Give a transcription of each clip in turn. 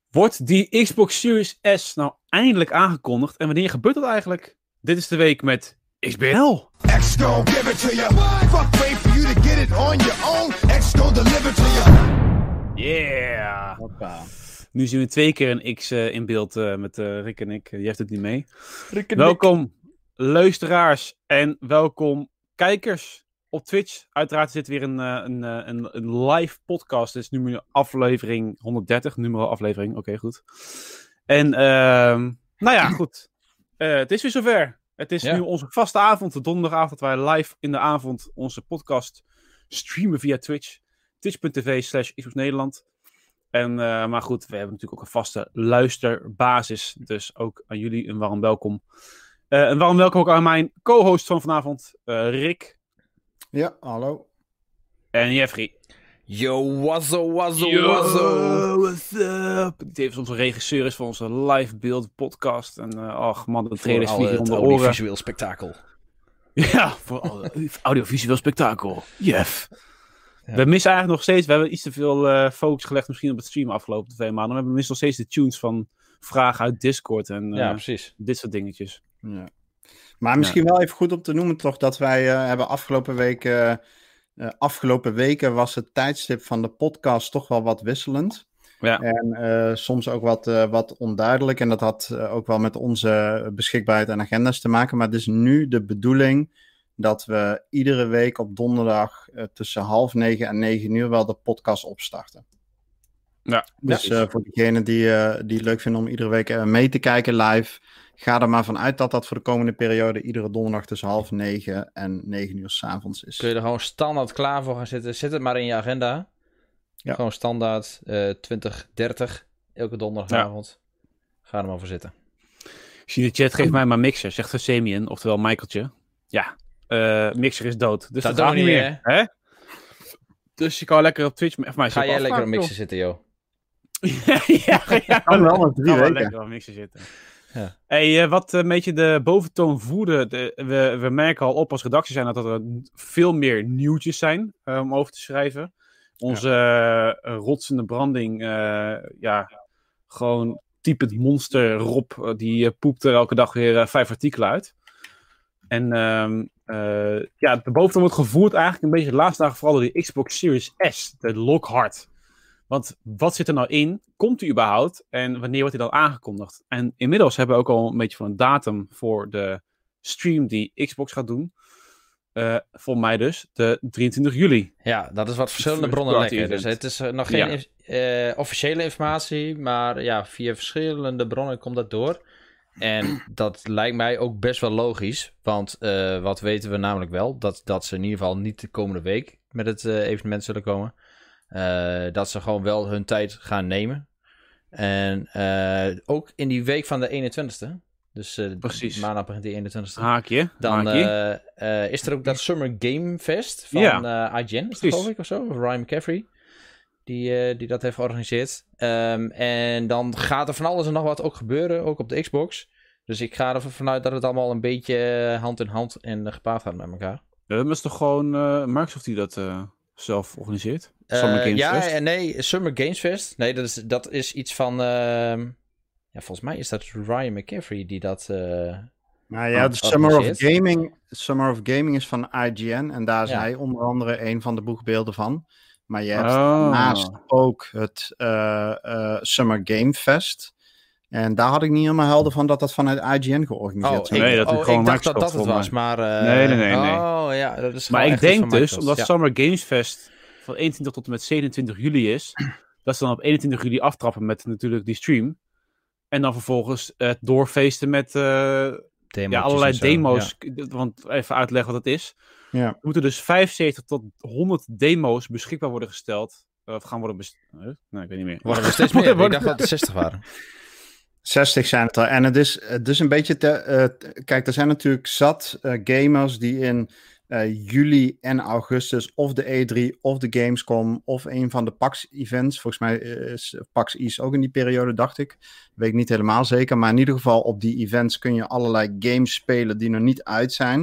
Wordt die Xbox Series S nou eindelijk aangekondigd? En wanneer gebeurt dat eigenlijk? Dit is de week met XBNL. X gon' give it to you. Fuck wait for you to get it on your own. X gon' deliver to you. Yeah! Hoppa. Nu zien we 2 keer een X in beeld met Rick en ik. Je heeft het niet mee. Rick en Welkom luisteraars en welkom kijkers op Twitch. Uiteraard zit weer een live podcast. Dit is nu aflevering 130. Numero aflevering, oké, goed. En nou ja, goed. Het is weer zover. Het is nu onze vaste avond, de donderdagavond, dat wij live in de avond onze podcast streamen via Twitch. Twitch.tv/XboxNederland. En, maar goed, we hebben natuurlijk ook een vaste luisterbasis. Dus ook aan jullie een warm welkom. Een warm welkom ook aan mijn co-host van vanavond, Rick. Ja, hallo. En Jeffrey. Yo, wazzo. What's up? Dit is onze regisseur is van onze live beeld podcast. En ach man, de trailers vliegen om de oren. Audiovisueel spektakel. Ja, voor audiovisueel spektakel. Jeff. Ja. We missen eigenlijk nog steeds, we hebben iets te veel focus gelegd misschien op het streamen afgelopen 2 maanden. Maar we missen nog steeds de tunes van vragen uit Discord en precies. Dit soort dingetjes. Ja. Maar misschien wel even goed om te noemen toch dat wij hebben afgelopen weken was het tijdstip van de podcast toch wel wat wisselend. Ja. En soms ook wat onduidelijk. En dat had ook wel met onze beschikbaarheid en agenda's te maken. Maar het is nu de bedoeling dat we iedere week op donderdag tussen 8:30 en 9:00 wel de podcast opstarten. Ja. Dus voor degenen die het leuk vinden om iedere week mee te kijken live, ga er maar vanuit dat voor de komende periode iedere donderdag tussen 8:30 en 9:00 s'avonds is. Kun je er gewoon standaard klaar voor gaan zitten. Zet het maar in je agenda. Ja. Gewoon standaard 20:30 elke donderdagavond. Ja. Ga er maar voor zitten. Ik zie de chat, geef mij maar Mixer, zegt Semian, oftewel Michaeltje. Ja, Mixer is dood. Dus dat gaat niet meer. Hè? Dus je kan lekker op Twitch... Ga jij lekker op Mixer zitten, joh? ja, kan wel met 3 weken. Lekker op Mixer zitten. Ja. Hey, wat een beetje de boventoon voerde. We merken al op als redactie zijn dat er veel meer nieuwtjes zijn om over te schrijven. Onze rotsende branding, gewoon typend monster Rob, die poept er elke dag weer 5 artikelen uit. En de boventoon wordt gevoerd eigenlijk een beetje de laatste dagen vooral door de Xbox Series S, de Lockhart. Want wat zit er nou in? Komt die überhaupt? En wanneer wordt die dan aangekondigd? En inmiddels hebben we ook al een beetje van een datum voor de stream die Xbox gaat doen. Voor mij dus, de 23 juli. Ja, dat is wat verschillende bronnen lekker. Dus het is nog geen officiële informatie, maar via verschillende bronnen komt dat door. En dat lijkt mij ook best wel logisch, want wat weten we namelijk wel, dat ze in ieder geval niet de komende week met het evenement zullen komen. Dat ze gewoon wel hun tijd gaan nemen. En ook in die week van de 21ste. Dus precies. Maandag begint die 21ste. Haakje. Dan is er ook dat Summer Game Fest van IGN, is dat geloof ik of zo? Ryan McCaffrey. Die dat heeft georganiseerd. En dan gaat er van alles en nog wat ook gebeuren. Ook op de Xbox. Dus ik ga ervan vanuit dat het allemaal een beetje hand in hand en gepaard gaat met elkaar. Dat is toch gewoon Microsoft die dat zelf organiseert? Summer Games Fest? Nee, Summer Games Fest. Nee, dat is iets van... volgens mij is dat Ryan McCaffrey die dat... de Summer of Gaming is van IGN. En daar is hij onder andere een van de boegbeelden van. Maar je hebt daarnaast ook het Summer Game Fest. En daar had ik niet helemaal helder van dat vanuit IGN georganiseerd is. Nee, dat is gewoon Microsoft. Ik dacht dat het was, maar... Nee. Oh, ja, dat is maar ik denk dus, omdat ja. Summer Games Fest van 21 tot en met 27 juli is, dat ze dan op 21 juli aftrappen met natuurlijk die stream. En dan vervolgens doorfeesten met allerlei demo's. Ja. Want even uitleggen wat het is. Ja. Er moeten dus 75 tot 100 demo's beschikbaar worden gesteld. Of gaan worden nee, ik weet niet meer. Worden er steeds meer? Ik dacht dat het 60 waren. 60 zijn het er. En het is een beetje... kijk, er zijn natuurlijk zat gamers die in juli en augustus of de E3 of de Gamescom of een van de PAX-events. Volgens mij is PAX East ook in die periode, dacht ik. Weet ik niet helemaal zeker. Maar in ieder geval op die events kun je allerlei games spelen die nog niet uit zijn.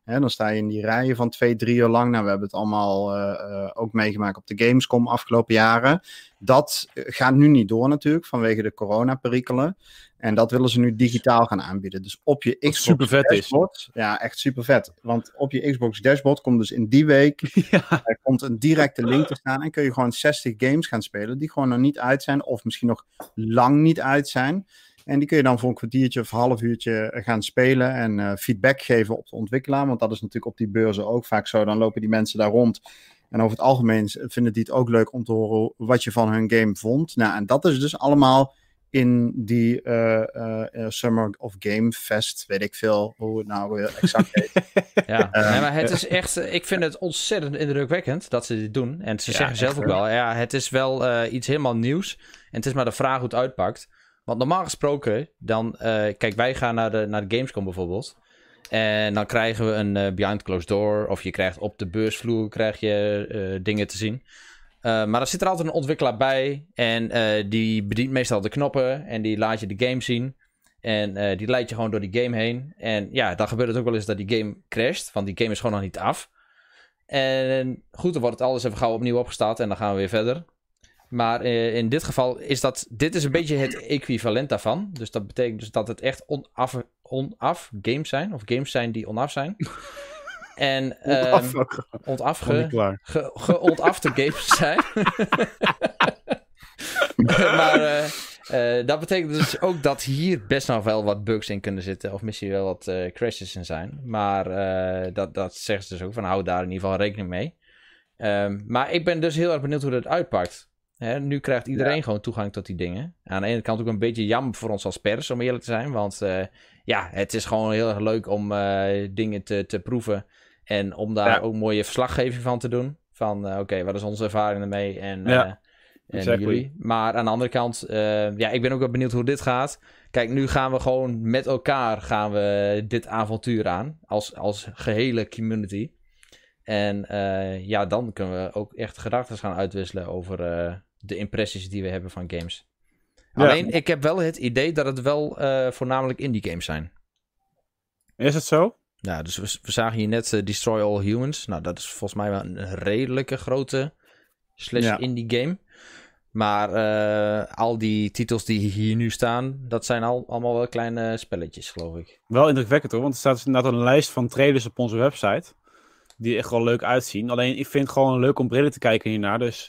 Dan sta je in die rijen van 2-3 uur lang. Nou, we hebben het allemaal ook meegemaakt op de Gamescom afgelopen jaren. Dat gaat nu niet door natuurlijk, vanwege de coronaperikelen. En dat willen ze nu digitaal gaan aanbieden. Dus op je Xbox super vet dashboard... Ja, echt super vet. Want op je Xbox dashboard komt dus in die week... Er komt een directe link te staan... en kun je gewoon 60 games gaan spelen... die gewoon nog niet uit zijn... of misschien nog lang niet uit zijn... En die kun je dan voor een kwartiertje of een half uurtje gaan spelen en feedback geven op de ontwikkelaar. Want dat is natuurlijk op die beurzen ook vaak zo. Dan lopen die mensen daar rond. En over het algemeen vinden die het ook leuk om te horen wat je van hun game vond. Nou, en dat is dus allemaal in die Summer of Game Fest, weet ik veel hoe het nou exact heet. Ja, maar het is echt, ik vind het ontzettend indrukwekkend dat ze dit doen. En ze zeggen zelf ook wel, ja, het is wel iets helemaal nieuws. En het is maar de vraag hoe het uitpakt. Want normaal gesproken, dan... kijk, wij gaan naar de Gamescom bijvoorbeeld. En dan krijgen we een behind closed door. Of je krijgt op de beursvloer krijg je dingen te zien. Maar er zit er altijd een ontwikkelaar bij. En die bedient meestal de knoppen. En die laat je de game zien. En die leidt je gewoon door die game heen. En ja, dan gebeurt het ook wel eens dat die game crasht. Want die game is gewoon nog niet af. En goed, dan wordt het alles even gauw opnieuw opgestart. En dan gaan we weer verder. Maar in dit geval dit is een beetje het equivalent daarvan. Dus dat betekent dus dat het echt on-af games zijn. Of games zijn die on-af zijn. En geontafte games zijn. Maar dat betekent dus ook dat hier best nog wel wat bugs in kunnen zitten. Of misschien wel wat crashes in zijn. Maar dat zeggen ze dus ook. Van hou daar in ieder geval rekening mee. Maar ik ben dus heel erg benieuwd hoe dat uitpakt. Nu krijgt iedereen gewoon toegang tot die dingen. Aan de ene kant ook een beetje jammer voor ons als pers, om eerlijk te zijn. Want het is gewoon heel erg leuk om dingen te proeven. En om daar ook mooie verslaggeving van te doen. Van oké, wat is onze ervaring ermee? En jullie. Maar aan de andere kant, ik ben ook wel benieuwd hoe dit gaat. Kijk, nu gaan we gewoon met elkaar dit avontuur aan. Als gehele community. En dan kunnen we ook echt gedachten gaan uitwisselen over de impressies die we hebben van games. Ja. Alleen, ik heb wel het idee dat het wel voornamelijk indie games zijn. Is het zo? Ja, dus we zagen hier net Destroy All Humans. Nou, dat is volgens mij wel een redelijke grote /indie game. Maar al die titels die hier nu staan, dat zijn allemaal wel kleine spelletjes, geloof ik. Wel indrukwekkend hoor, want er staat inderdaad een lijst van trailers op onze website. Die echt wel leuk uitzien. Alleen ik vind het gewoon leuk om breder te kijken hiernaar. Dus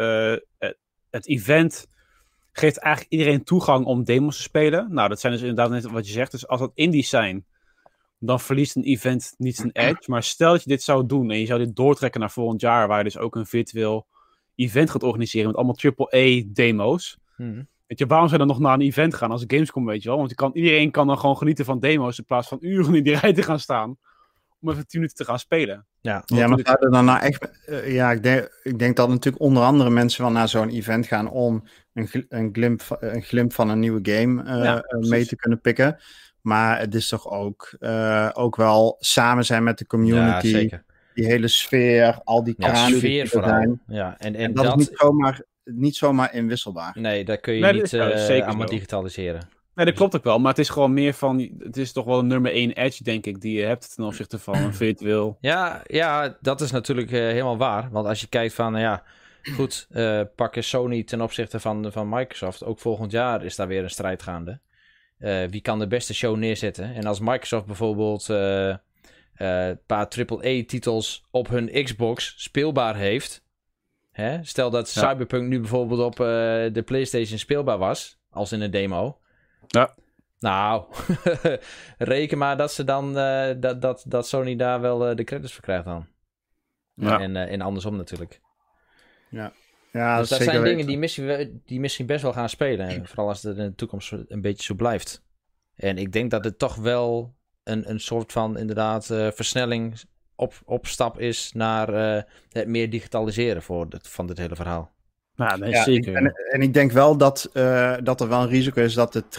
het event geeft eigenlijk iedereen toegang om demos te spelen. Nou, dat zijn dus inderdaad net wat je zegt. Dus als dat indies zijn, dan verliest een event niet zijn edge. Maar stel dat je dit zou doen en je zou dit doortrekken naar volgend jaar, waar je dus ook een virtueel event gaat organiseren met allemaal AAA-demo's. Weet je, waarom zou je dan nog naar een event gaan als Gamescom, weet je wel? Want iedereen kan dan gewoon genieten van demo's in plaats van uren in die rij te gaan staan om even 10 minuten te gaan spelen. Ja, maar zouden dan nou echt... ik denk dat natuurlijk onder andere mensen wel naar zo'n event gaan om een glimp van een nieuwe game mee te kunnen pikken. Maar het is toch ook wel samen zijn met de community. Ja, zeker. Die hele sfeer, al die kranen die er zijn. Ja, en dat is niet zomaar inwisselbaar. Nee, dat kun je niet allemaal digitaliseren. Nee, dat klopt ook wel, maar het is gewoon meer van... Het is toch wel een nummer 1 edge, denk ik, die je hebt ten opzichte van een virtueel... Ja, dat is natuurlijk helemaal waar. Want als je kijkt van, pakken Sony ten opzichte van Microsoft. Ook volgend jaar is daar weer een strijd gaande. Wie kan de beste show neerzetten? En als Microsoft bijvoorbeeld een paar AAA-titels op hun Xbox speelbaar heeft... Stel dat Cyberpunk nu bijvoorbeeld op de PlayStation speelbaar was, als in een demo... Ja. Nou, reken maar dat ze dan dat Sony daar wel de credits voor krijgt dan. Ja. En andersom natuurlijk. Ja, dus dat zijn dingen die misschien best wel gaan spelen. En vooral als het in de toekomst een beetje zo blijft. En ik denk dat het toch wel een soort van inderdaad versnelling opstap is naar het meer digitaliseren van dit hele verhaal. Nou, nee, zeker. En ik denk wel dat er wel een risico is dat de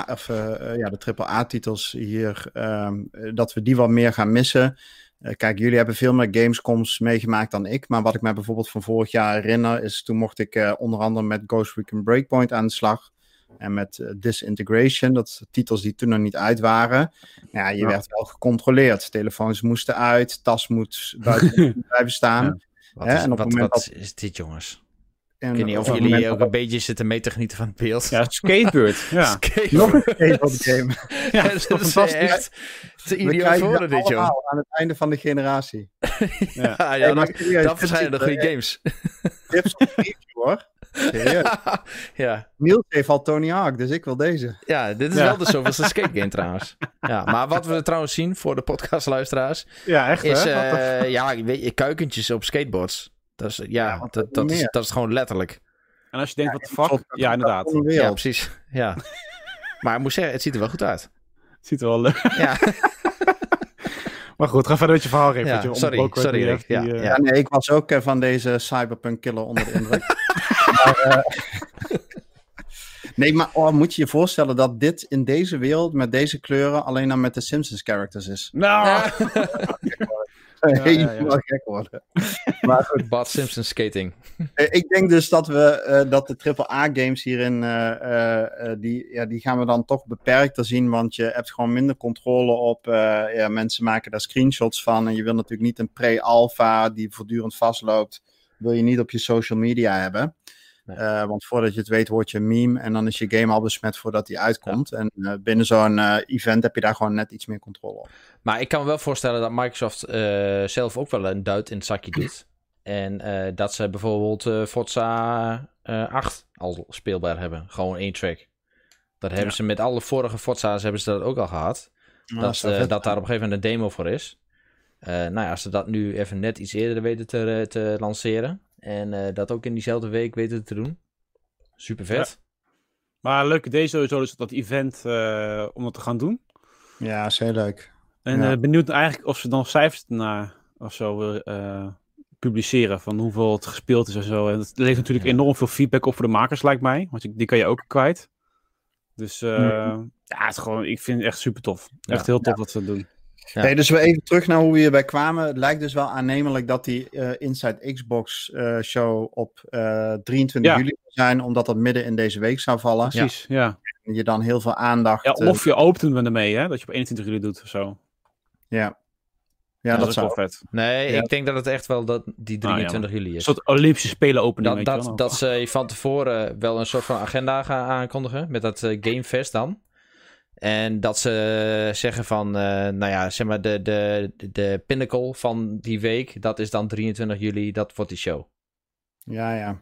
AAA-titels hier, dat we die wat meer gaan missen. Kijk, jullie hebben veel meer Gamescoms meegemaakt dan ik. Maar wat ik mij bijvoorbeeld van vorig jaar herinner is, toen mocht ik onder andere met Ghost Recon Breakpoint aan de slag. En met Disintegration, dat zijn titels die toen nog niet uit waren. Ja, je werd wel gecontroleerd. Telefoons moesten uit, tas moet buiten blijven staan. Ja. Wat is dit, jongens? Ik weet niet of jullie ook een beetje zitten mee te genieten van het beeld. Ja, Skatebird. Ja. Nog een skateboard game. Ja, dat is toch fantastisch. Echt te idioot voor dit, joh. Aan het einde van de generatie. Dan verschijnen er goede games. Tips op review, hoor. Serieus. Ja. Niels heeft al Tony Hawk, dus ik wil deze. Ja, dit is wel de zoveelste skate game trouwens. Ja, maar wat we trouwens zien voor de podcastluisteraars... Ja, echt is, weet je, kuikentjes op skateboards. Dat is, dat is gewoon letterlijk. En als je denkt, wat de fuck? Ja, inderdaad. Ja, precies. Ja. Maar ik moet zeggen, het ziet er wel goed uit. Het ziet er wel leuk uit. Ja. Maar goed, ga verder met je verhaal. Ja, sorry Rick. Nee, ik was ook van deze cyberpunk killer onder de indruk. maar moet je je voorstellen dat dit in deze wereld met deze kleuren alleen dan met de Simpsons characters is? Nou! Helemaal gek worden. Maar goed. Bart Simpson skating. Ik denk dus dat dat de AAA-games hierin, die gaan we dan toch beperkter zien, want je hebt gewoon minder controle op. Mensen maken daar screenshots van en je wil natuurlijk niet een pre-alpha die voortdurend vastloopt, wil je niet op je social media hebben. Nee. Want voordat je het weet wordt je een meme en dan is je game al besmet voordat die uitkomt. Ja. En binnen zo'n event heb je daar gewoon net iets meer controle op. Maar ik kan me wel voorstellen dat Microsoft zelf ook wel een duit in het zakje doet. En dat ze bijvoorbeeld Forza 8 al speelbaar hebben. Gewoon 1 track. Dat hebben ze met alle vorige Forza's hebben ze dat ook al gehad. Dat daar op een gegeven moment een demo voor is. Als ze dat nu even net iets eerder weten te lanceren. En dat ook in diezelfde week weten te doen. Super vet. Ja. Maar leuk idee sowieso dus dat event om dat te gaan doen. Ja, is heel leuk. En benieuwd eigenlijk of ze dan cijfers daarna of zo publiceren van hoeveel het gespeeld is en zo. En dat levert natuurlijk enorm veel feedback op voor de makers, lijkt mij. Want die kan je ook kwijt. Dus het is gewoon, ik vind het echt super tof. Echt heel tof wat ze doen. Ja. Hey, dus we even terug naar hoe we hierbij kwamen. Het lijkt dus wel aannemelijk dat die Inside Xbox show op 23 juli zou zijn, omdat dat midden in deze week zou vallen. Precies, ja. En je dan heel veel aandacht... Ja, of je opent me ermee, hè? Dat je op 21 juli doet of zo. Ja. Ja, dat is wel vet. Nee, ik denk dat het echt wel die 23 juli is. Een soort Olympische Spelen opening. Dat ze van tevoren wel een soort van agenda gaan aankondigen met dat Gamefest dan. En dat ze zeggen van, zeg maar de pinnacle van die week, dat is dan 23 juli, dat wordt die show. Ja.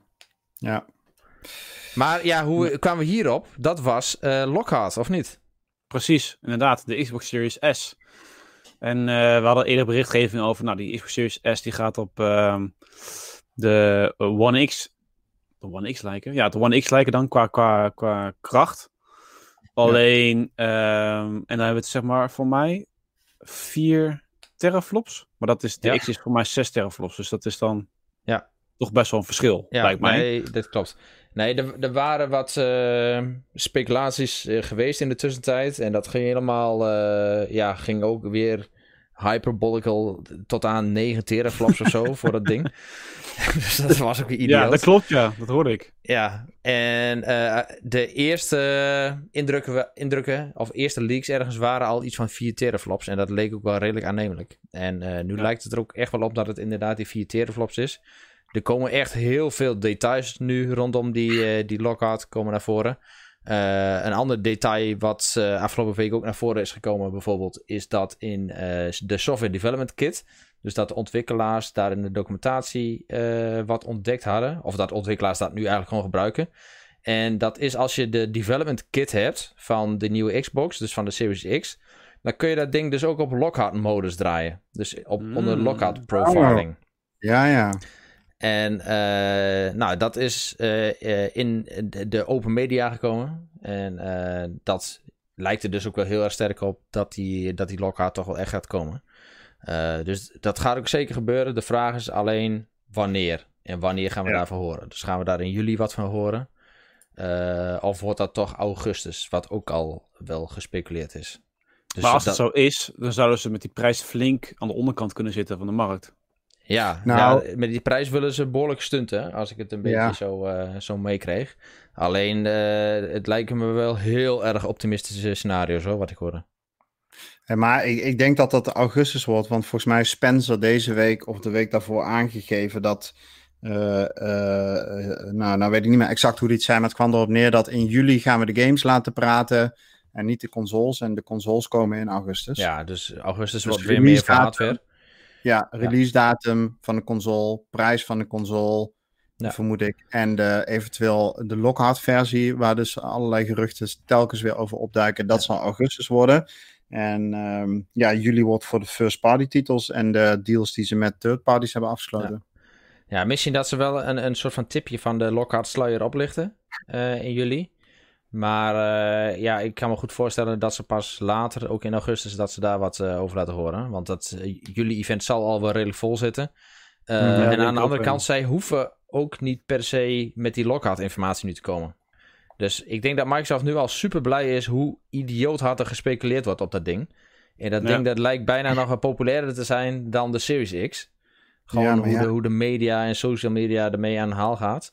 Maar ja, hoe kwamen we hierop? Dat was Lockhart, of niet? Precies, inderdaad, de Xbox Series S. En we hadden eerder berichtgeving over, die Xbox Series S die gaat op de One X. De One X lijken? Ja, de One X lijken dan qua kracht. Alleen, en dan hebben we het zeg maar voor mij 4 teraflops. Maar dat is, de X is voor mij 6 teraflops. Dus dat is dan toch best wel een verschil, lijkt mij. Nee, dat klopt. Nee, er waren wat speculaties geweest in de tussentijd. En dat ging helemaal, ging ook weer hyperbolical tot aan 9 teraflops of zo voor dat ding. Dus dat was ook idioot. Ja, dat klopt, ja. Dat hoorde ik. Ja, en de eerste indrukken, of eerste leaks ergens waren al iets van 4 teraflops. En dat leek ook wel redelijk aannemelijk. En nu lijkt het er ook echt wel op dat het inderdaad die 4 teraflops is. Er komen echt heel veel details nu rondom die Lockhart komen naar voren. Een ander detail wat afgelopen week ook naar voren is gekomen bijvoorbeeld, is dat in de Software Development Kit, dus dat de ontwikkelaars daar in de documentatie wat ontdekt hadden, of dat ontwikkelaars dat nu eigenlijk gewoon gebruiken. En dat is als je de Development Kit hebt van de nieuwe Xbox, dus van de Series X, dan kun je dat ding dus ook op Lockhart-modus draaien. Dus onder Lockhart profiling. Ja. En dat is in de open media gekomen. En dat lijkt er dus ook wel heel erg sterk op dat die Lockhart toch wel echt gaat komen. Dus dat gaat ook zeker gebeuren. De vraag is alleen wanneer. En wanneer gaan we daarvan horen? Dus gaan we daar in juli wat van horen? Of wordt dat toch augustus? Wat ook al wel gespeculeerd is. Dus maar als het zo is, dan zouden ze met die prijs flink aan de onderkant kunnen zitten van de markt. Ja, met die prijs willen ze behoorlijk stunten, als ik het een beetje zo meekreeg. Alleen, het lijken me wel heel erg optimistische scenario's, hoor, wat ik hoorde. Maar ik denk dat dat augustus wordt, want volgens mij is Spencer deze week of de week daarvoor aangegeven dat... nou weet ik niet meer exact hoe die het zei, maar het kwam erop neer dat in juli gaan we de games laten praten en niet de consoles. En de consoles komen in augustus. Ja, dus augustus wordt weer meer van hardware. Ja, release datum van de console, prijs van de console, vermoed ik. En eventueel de Lockhart versie, waar dus allerlei geruchten telkens weer over opduiken. Dat zal augustus worden. En juli wordt voor de first party titels en de deals die ze met third parties hebben afgesloten. Ja, misschien dat ze wel een soort van tipje van de Lockhart sluier oplichten in juli. Maar ik kan me goed voorstellen dat ze pas later, ook in augustus, dat ze daar wat over laten horen. Want dat juli-event zal al wel redelijk vol zitten. En aan de andere kant, zij hoeven ook niet per se met die Lockhart-informatie nu te komen. Dus ik denk dat Microsoft nu al super blij is hoe idioot hard er gespeculeerd wordt op dat ding. En dat ding dat lijkt bijna nog wat populairder te zijn dan de Series X. Gewoon hoe de media en social media ermee aan de haal gaat.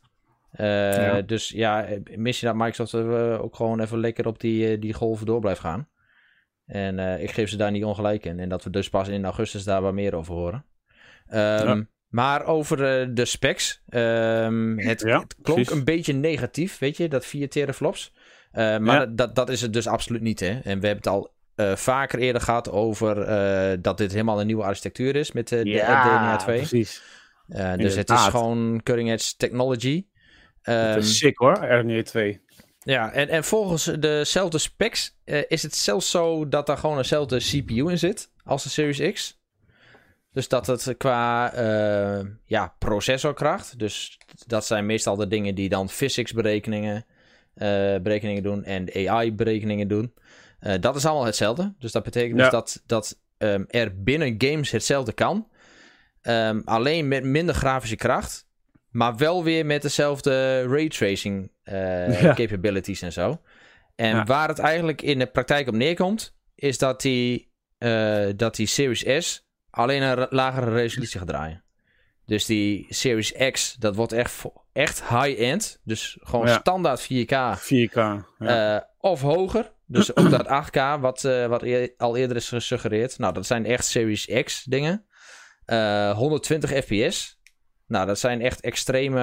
Dus mis je dat Microsoft ook gewoon even lekker op die golven door blijft gaan. En ik geef ze daar niet ongelijk in. En dat we dus pas in augustus daar wat meer over horen. Maar over de specs. Het klonk een beetje negatief, weet je, dat 4 teraflops. Maar dat is het dus absoluut niet, hè. En we hebben het al vaker eerder gehad over dat dit helemaal een nieuwe architectuur is met de DNA 2. Precies. Dus het is gewoon cutting edge technology. Het is sick hoor, RDNA 2. Ja, en volgens dezelfde specs is het zelfs zo dat daar gewoon eenzelfde CPU in zit als de Series X. Dus dat het qua processorkracht, dus dat zijn meestal de dingen die dan physics berekeningen doen en AI berekeningen doen. Dat is allemaal hetzelfde. Dus dat betekent dus dat er binnen games hetzelfde kan. Alleen met minder grafische kracht. Maar wel weer met dezelfde raytracing capabilities en zo. En waar het eigenlijk in de praktijk op neerkomt, is dat die Series S alleen een lagere resolutie gaat draaien. Dus die Series X, dat wordt echt high-end. Dus gewoon standaard 4K. 4K, of hoger. Dus ook dat 8K, wat al eerder is gesuggereerd. Nou, dat zijn echt Series X dingen. 120 fps. Nou, dat zijn echt extreme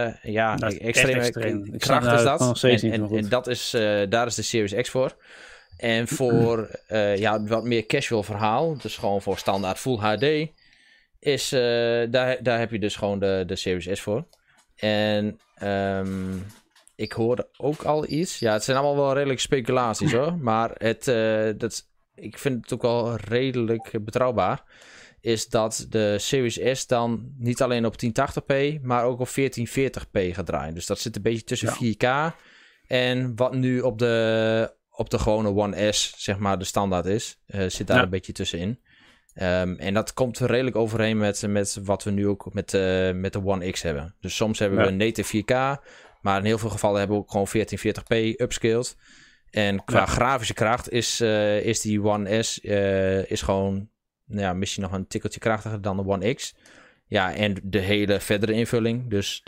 kracht is dat. En dat is, daar is de Series X voor. En voor wat meer casual verhaal, dus gewoon voor standaard Full HD, is daar heb je dus gewoon de Series S voor. En ik hoorde ook al iets. Ja, het zijn allemaal wel redelijk speculaties hoor. Maar ik vind het ook wel redelijk betrouwbaar. Is dat de Series S dan niet alleen op 1080p, maar ook op 1440p gaat draaien. Dus dat zit een beetje tussen 4K en wat nu op de gewone One S, zeg maar, de standaard is. Zit daar een beetje tussenin. En dat komt redelijk overeen met wat we nu ook met de One X hebben. Dus soms hebben we native 4K, maar in heel veel gevallen hebben we ook gewoon 1440p upscaled. En qua grafische kracht is die One S is gewoon misschien nog een tikkeltje krachtiger dan de One X. Ja, en de hele verdere invulling, dus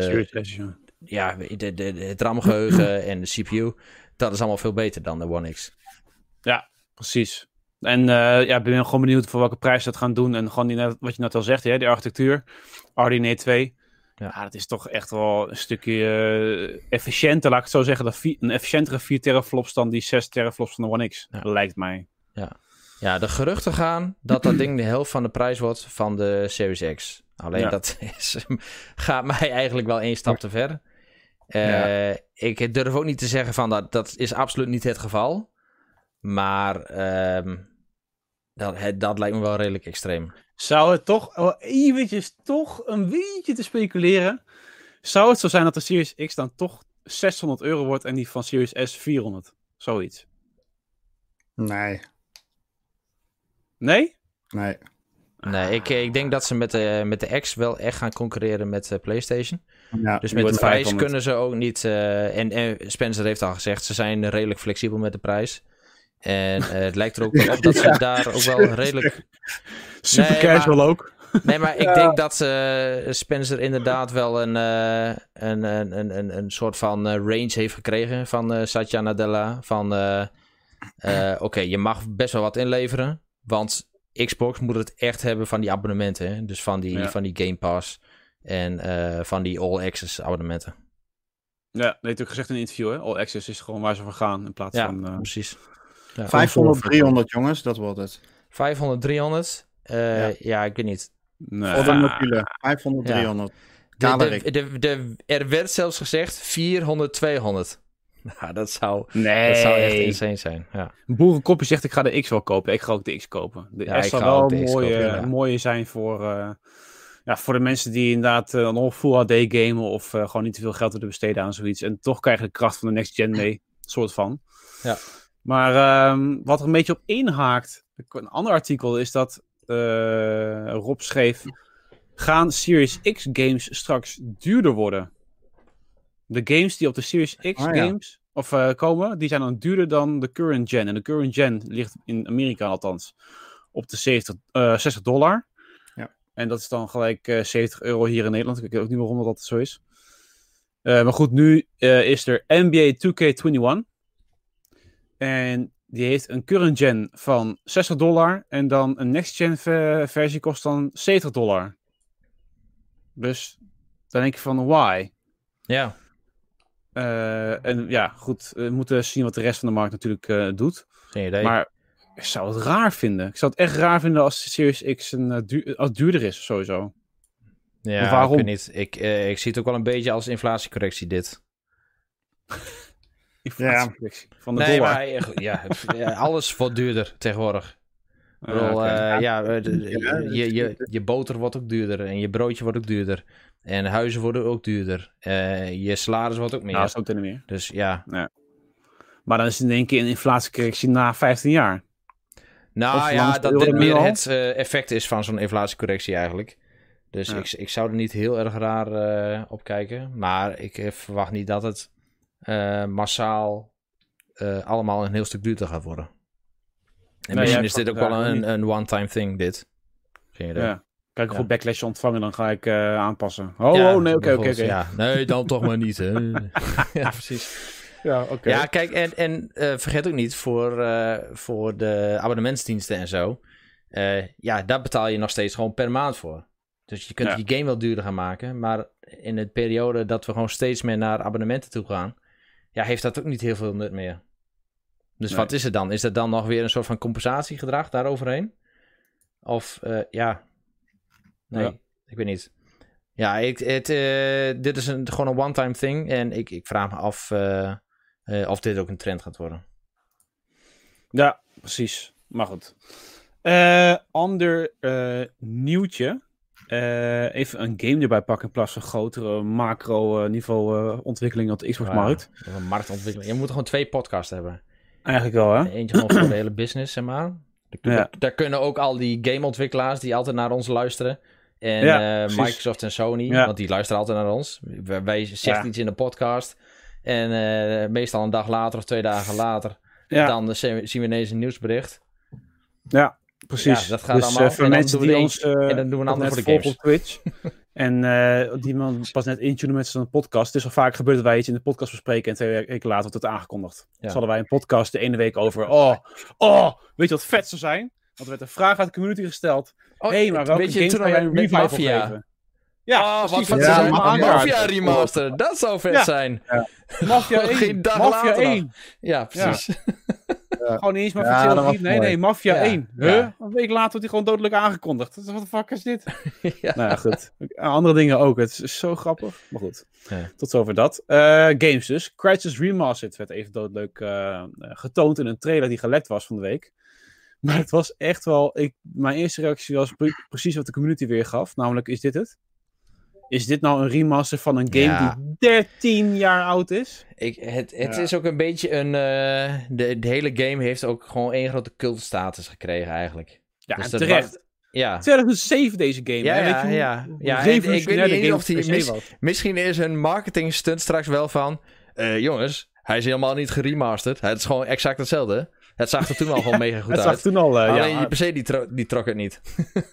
het RAM-geheugen en de CPU, dat is allemaal veel beter dan de One X. Ja, precies. En ik ben gewoon benieuwd voor welke prijs ze dat gaan doen. En gewoon wat je net al zegt, die architectuur, RDNA 2. Ja, dat is toch echt wel een stukje efficiënter, laat ik het zo zeggen. Een efficiëntere 4 teraflops dan die 6 teraflops van de One X, lijkt mij. Ja, de geruchten gaan dat ding de helft van de prijs wordt van de Series X. Alleen dat gaat mij eigenlijk wel 1 stap te ver. Ik durf ook niet te zeggen van dat is absoluut niet het geval. Maar dat lijkt me wel redelijk extreem. Zou het toch een beetje te speculeren? Zou het zo zijn dat de Series X dan toch €600 wordt en die van Series S 400? Zoiets. Nee. Nee? Nee, ik denk dat ze met de X wel echt gaan concurreren met PlayStation. Ja, dus met de prijs kunnen ze ook niet... En Spencer heeft al gezegd, ze zijn redelijk flexibel met de prijs. En het lijkt er ook wel op dat ze daar ook wel redelijk... Super casual ook. Nee, maar ik denk dat Spencer inderdaad wel een soort van range heeft gekregen van Satya Nadella. Van, oké, je mag best wel wat inleveren, want Xbox moet het echt hebben van die abonnementen. Hè? Dus van die Game Pass en van die All Access abonnementen. Ja, dat heeft ook gezegd in een interview, hè? All Access is gewoon waar ze voor gaan in plaats van... precies. Ja. 500, 300 jongens, dat wordt het. 500, 300? Ja, ik weet niet. Nee. Voor de mobiele, 500, 300. Er werd zelfs gezegd 400, 200. Nou, dat zou echt insane zijn. Ja. Boerenkopje zegt, ik ga de X wel kopen. Ik ga ook de X kopen. De S zal wel mooie zijn voor de mensen die inderdaad nog Full HD gamen of gewoon niet te veel geld willen besteden aan zoiets. En toch krijg je de kracht van de next gen mee. Soort van. Ja. Maar wat er een beetje op inhaakt, een ander artikel is dat Rob schreef, gaan Series X games straks duurder worden? De games die op de Series X games komen, die zijn dan duurder dan de current gen. En de current gen ligt in Amerika althans op de $60. Ja. En dat is dan gelijk €70 hier in Nederland. Ik weet ook niet waarom dat zo is. Maar goed, nu is er NBA 2K21. En die heeft een current gen van $60 en dan een next gen versie kost dan $70. Dus dan denk je van why? Ja. En ja, goed, we moeten zien wat de rest van de markt natuurlijk doet. Geen idee. Maar ik zou het raar vinden. Ik zou het echt raar vinden als de Series X als duurder is, sowieso. Ja, waarom? Ik weet niet. Ik zie het ook wel een beetje als inflatiecorrectie, dit. Inflatiecorrectie van de dollar. Maar alles wordt duurder tegenwoordig. Je boter wordt ook duurder en je broodje wordt ook duurder. En huizen worden ook duurder. Je salaris wordt ook meer. Nou, dat is ook niet meer. Dus ja. Maar dan is het in één keer een inflatiecorrectie na 15 jaar. Nou ja, dat dit meer het effect is van zo'n inflatiecorrectie eigenlijk. Dus ik zou er niet heel erg raar op kijken. Maar ik verwacht niet dat het massaal allemaal een heel stuk duurder gaat worden. En misschien is dit ook wel een one-time thing, dit. Geen idee. Ja. Kijk, hoeveel backlash ontvangen, dan ga ik aanpassen. Nee, oké. Ja, nee, dan toch maar niet, hè. Ja, precies. Ja, oké. Ja, kijk, en vergeet ook niet, voor de abonnementsdiensten en zo, daar betaal je nog steeds gewoon per maand voor. Dus je kunt je game wel duurder gaan maken, maar in de periode dat we gewoon steeds meer naar abonnementen toe gaan, heeft dat ook niet heel veel nut meer. Dus wat is het dan? Is dat dan nog weer een soort van compensatiegedrag daaroverheen? Of, Nee, ik weet niet. Ja, dit is gewoon een one-time thing. En ik vraag me af of dit ook een trend gaat worden. Ja, precies. Maar goed. Ander nieuwtje. Even een game erbij pakken in plaats van grotere macro-niveau ontwikkelingen op de Xbox-markt. Een marktontwikkeling. Je moet gewoon 2 podcasts hebben. Eigenlijk wel, hè? Eentje gewoon voor de hele business, zeg maar. Daar kunnen ook al die gameontwikkelaars die altijd naar ons luisteren. En Microsoft en Sony, want die luisteren altijd naar ons. Wij zeggen iets in de podcast. En meestal een dag later of 2 dagen later, dan zien we ineens een nieuwsbericht. Ja, precies. Ja, dat gaat allemaal. Voor mensen die ons en dan doen we een ander voor de games. Op Twitch. En die man pas net intunen met zijn podcast. Het is al vaak gebeurd dat wij iets in de podcast bespreken en 2 weken later wordt het aangekondigd. Dus hadden wij een podcast de ene week over, weet je wat vet zou zijn? Want er werd een vraag uit de community gesteld. Maar welke games kan jij een revival geven? Ja, wat vet zou zijn. Mafia remaster, dat zou vet zijn. Ja. Mafia 1. Mafia 1. Ja, precies. Gewoon niet eens Mafia 2. Nee, Mafia 1. Een week later wordt hij gewoon dodelijk aangekondigd. Wat de fuck is dit? Nou ja, goed. Andere dingen ook. Het is zo grappig. Maar goed. Tot zover dat. Games dus. Crysis Remastered werd even doodleuk getoond in een trailer die gelekt was van de week. Maar het was echt wel... Mijn eerste reactie was precies wat de community weer gaf. Namelijk, is dit het? Is dit nou een remaster van een game die 13 jaar oud is? Het is ook een beetje een... De hele game heeft ook gewoon één grote cultstatus gekregen eigenlijk. Ja, dus terecht. 2007 deze game. Ik weet niet of die... Misschien is een marketing stunt straks wel van... jongens, hij is helemaal niet geremasterd. Het is gewoon exact hetzelfde. Het zag er toen al gewoon mega goed uit. Het zag toen al... alleen je PC die trok het niet.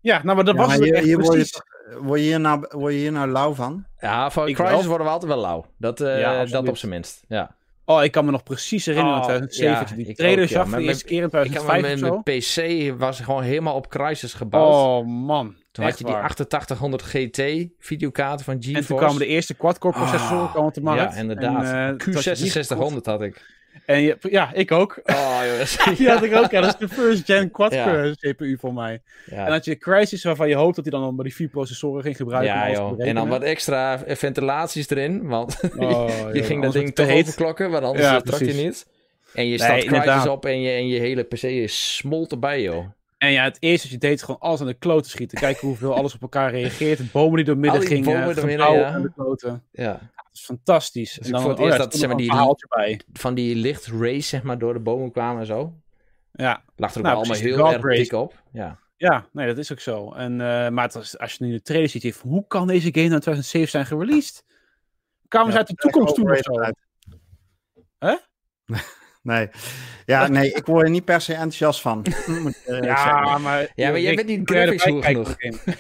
Ja, nou, maar dat was het echt precies. Word je hier nou lauw van? Ja, van Crysis worden we altijd wel lauw. Dat op zijn minst, ja. Oh, ik kan me nog precies herinneren in 2007. Die trailer zag de eerste keer in 2005 of zo. Mijn PC was gewoon helemaal op Crysis gebouwd. Oh, man. Toen had je die 8800 GT videokaarten van GeForce. En toen kwamen de eerste quad-core processoren op de markt. Ja, inderdaad. Q6600 had ik. En ik ook. Oh, jongens. Die had ik ook. Ja, dat is de first gen quad-core CPU voor mij. Ja. En had je Crysis waarvan je hoopt dat hij dan bij die 4 processoren ging gebruiken. Ja, joh. En dan wat extra ventilaties erin. Want je ging dat ding toch overklokken, want anders trok je niet. En je start Crysis op en je hele PC is smolt erbij, joh. En ja, het eerste wat je deed is gewoon alles aan de kloten schieten. Kijken hoeveel alles op elkaar reageert. De bomen die door midden gingen. Aan de kloten. Ja. Dat is fantastisch. Dus en dan, ik vond het eerst dat zeg maar, van die lichtrays zeg maar, door de bomen kwamen en zo. Ja. Lag er ook allemaal heel erg dik op. Ja, nee, dat is ook zo. En, maar als je nu de trailer ziet, hoe kan deze game nou in 2007 zijn gereleased? Kwamen ze uit de toekomst toe of zo? Hè? Nee. Ja, nee, ik word er niet per se enthousiast van. Maar jij bent niet graphics goed genoeg.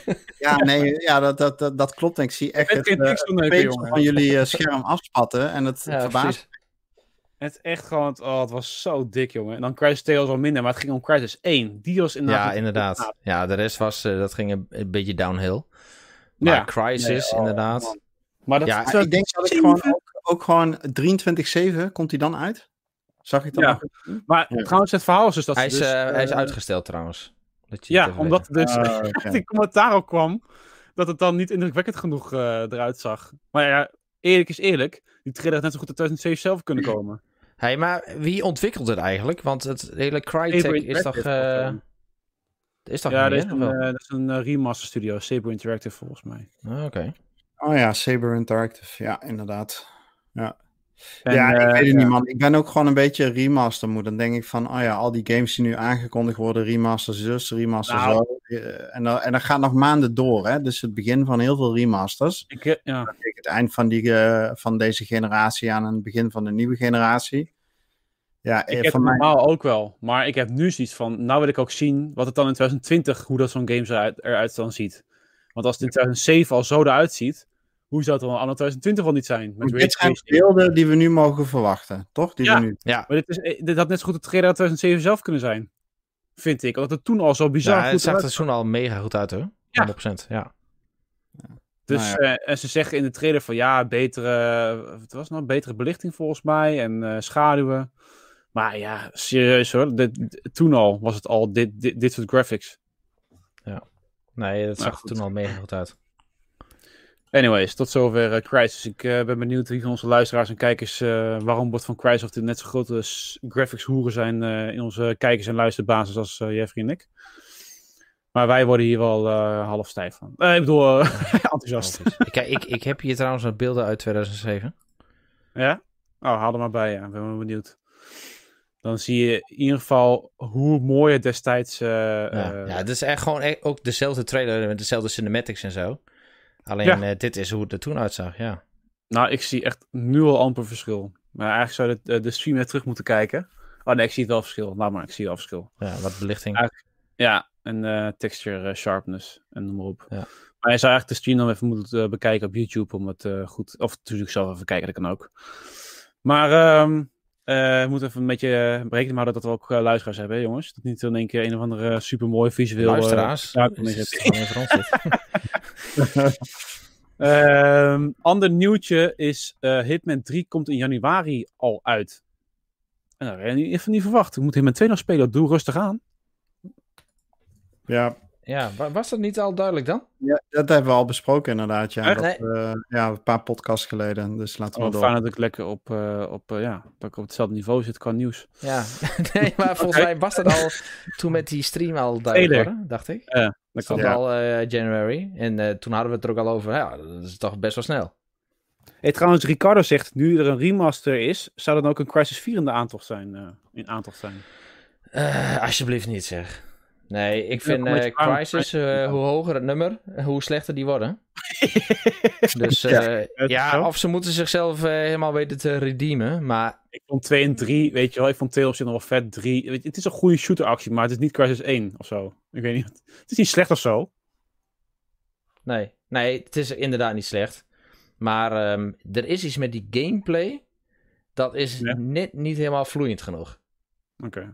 Dat klopt. Ik zie echt het pixel van jullie scherm afspatten en het verbaast. Het echt gewoon, het was zo dik, jongen. En dan Crysis 2 was wel minder, maar het ging om Crysis 1. Die was inderdaad... Ja, inderdaad. Ja, de rest was, dat ging een beetje downhill. Maar Crysis, inderdaad. Man. Maar ik denk dat ik gewoon 23/7, komt hij dan uit? Zag ik dan nog? Maar trouwens, het verhaal is dus dat hij is uitgesteld trouwens. Omdat dus die commentaar ook kwam dat het dan niet indrukwekkend genoeg eruit zag. Maar ja, eerlijk is eerlijk, die trailer had net zo goed in 2007 zelf kunnen komen. Hey, maar wie ontwikkelt het eigenlijk? Want het hele Crytek is toch... dat is een remaster studio, Saber Interactive volgens mij. Oké. Oh ja, Saber Interactive, ja, inderdaad. Ja. Ik weet het niet, man. Ik ben ook gewoon een beetje remaster moe. Dan denk ik van, al die games die nu aangekondigd worden, remaster zus, remaster zo. En dat gaat nog maanden door, hè. Dus het begin van heel veel remasters. Het eind van deze generatie aan het begin van de nieuwe generatie. Ja, ik heb het normaal ook wel. Maar ik heb nu zoiets van, nou wil ik ook zien wat het dan in 2020, hoe dat zo'n game eruit dan ziet. Want als het in 2007 al zo eruit ziet, hoe zou het dan anno 2020 wel niet zijn? Dit zijn beelden die we nu mogen verwachten, toch? Maar dit had net zo goed het trailer uit 2007 zelf kunnen zijn. Vind ik. Omdat het toen al zo bizar goed het zag er toen al mega goed uit, hoor. 100%, ja. Dus, en ze zeggen in de trailer van, betere belichting volgens mij. En schaduwen. Maar ja, serieus hoor. Toen al was het al dit soort graphics. Ja. Nee, dat zag er toen al mega goed uit. Anyways, tot zover Crysis. Ik ben benieuwd wie van onze luisteraars en kijkers waarom wordt van Crysis of er net zo grote graphics hoeren zijn in onze kijkers- en luisterbasis als Jeffrey en ik. Maar wij worden hier wel half stijf van. Ik bedoel, enthousiast. Ik heb hier trouwens wat beelden uit 2007. Ja? Oh, haal er maar bij, ja. Ik ben wel benieuwd. Dan zie je in ieder geval hoe mooi het destijds... het is echt gewoon ook dezelfde trailer met dezelfde cinematics en zo. Alleen dit is hoe het er toen uitzag, ja. Nou, ik zie echt nu al amper verschil. Maar eigenlijk zou de stream net terug moeten kijken. Oh nee, ik zie het wel verschil. Laat maar, ik zie wel verschil. Ja, wat belichting. En texture sharpness en noem maar op. Ja. Maar je zou eigenlijk de stream dan even moeten bekijken op YouTube om het goed... Of natuurlijk zelf even kijken, dat kan ook. Maar we moeten even een beetje rekening houden dat we ook luisteraars hebben, hè, jongens. Dat niet in één keer een of andere supermooi visueel... Luisteraars? Ander nieuwtje is Hitman 3 komt in januari al uit. En dat had je even niet verwacht. Ik moet Hitman 2 nog spelen. Doe rustig aan. Ja, was dat niet al duidelijk dan? Ja, dat hebben we al besproken inderdaad. Ja, een paar podcasts geleden. Dus laten we door. Fijn dat ik lekker op hetzelfde niveau zit qua nieuws. Ja, nee, maar volgens mij was dat al toen met die stream al duidelijk worden, dacht ik. Ja, dat kan al January. En toen hadden we het er ook al over. Ja, dat is toch best wel snel. Hey, trouwens, Ricardo zegt, nu er een remaster is, zou dan ook een Crysis 4 in de aantocht zijn? Alsjeblieft niet, zeg. Nee, ik vind Crysis, hoe hoger het nummer, hoe slechter die worden. Dus of ze moeten zichzelf helemaal weten te redeemen, maar... Ik vond 2 en 3, weet je wel, ik vond 2 op zich nog wel vet. 3, het is een goede shooteractie, maar het is niet Crysis 1 of zo. Ik weet niet. Het is niet slecht of zo. Nee, het is inderdaad niet slecht. Maar er is iets met die gameplay. Dat is net niet helemaal vloeiend genoeg. Oké.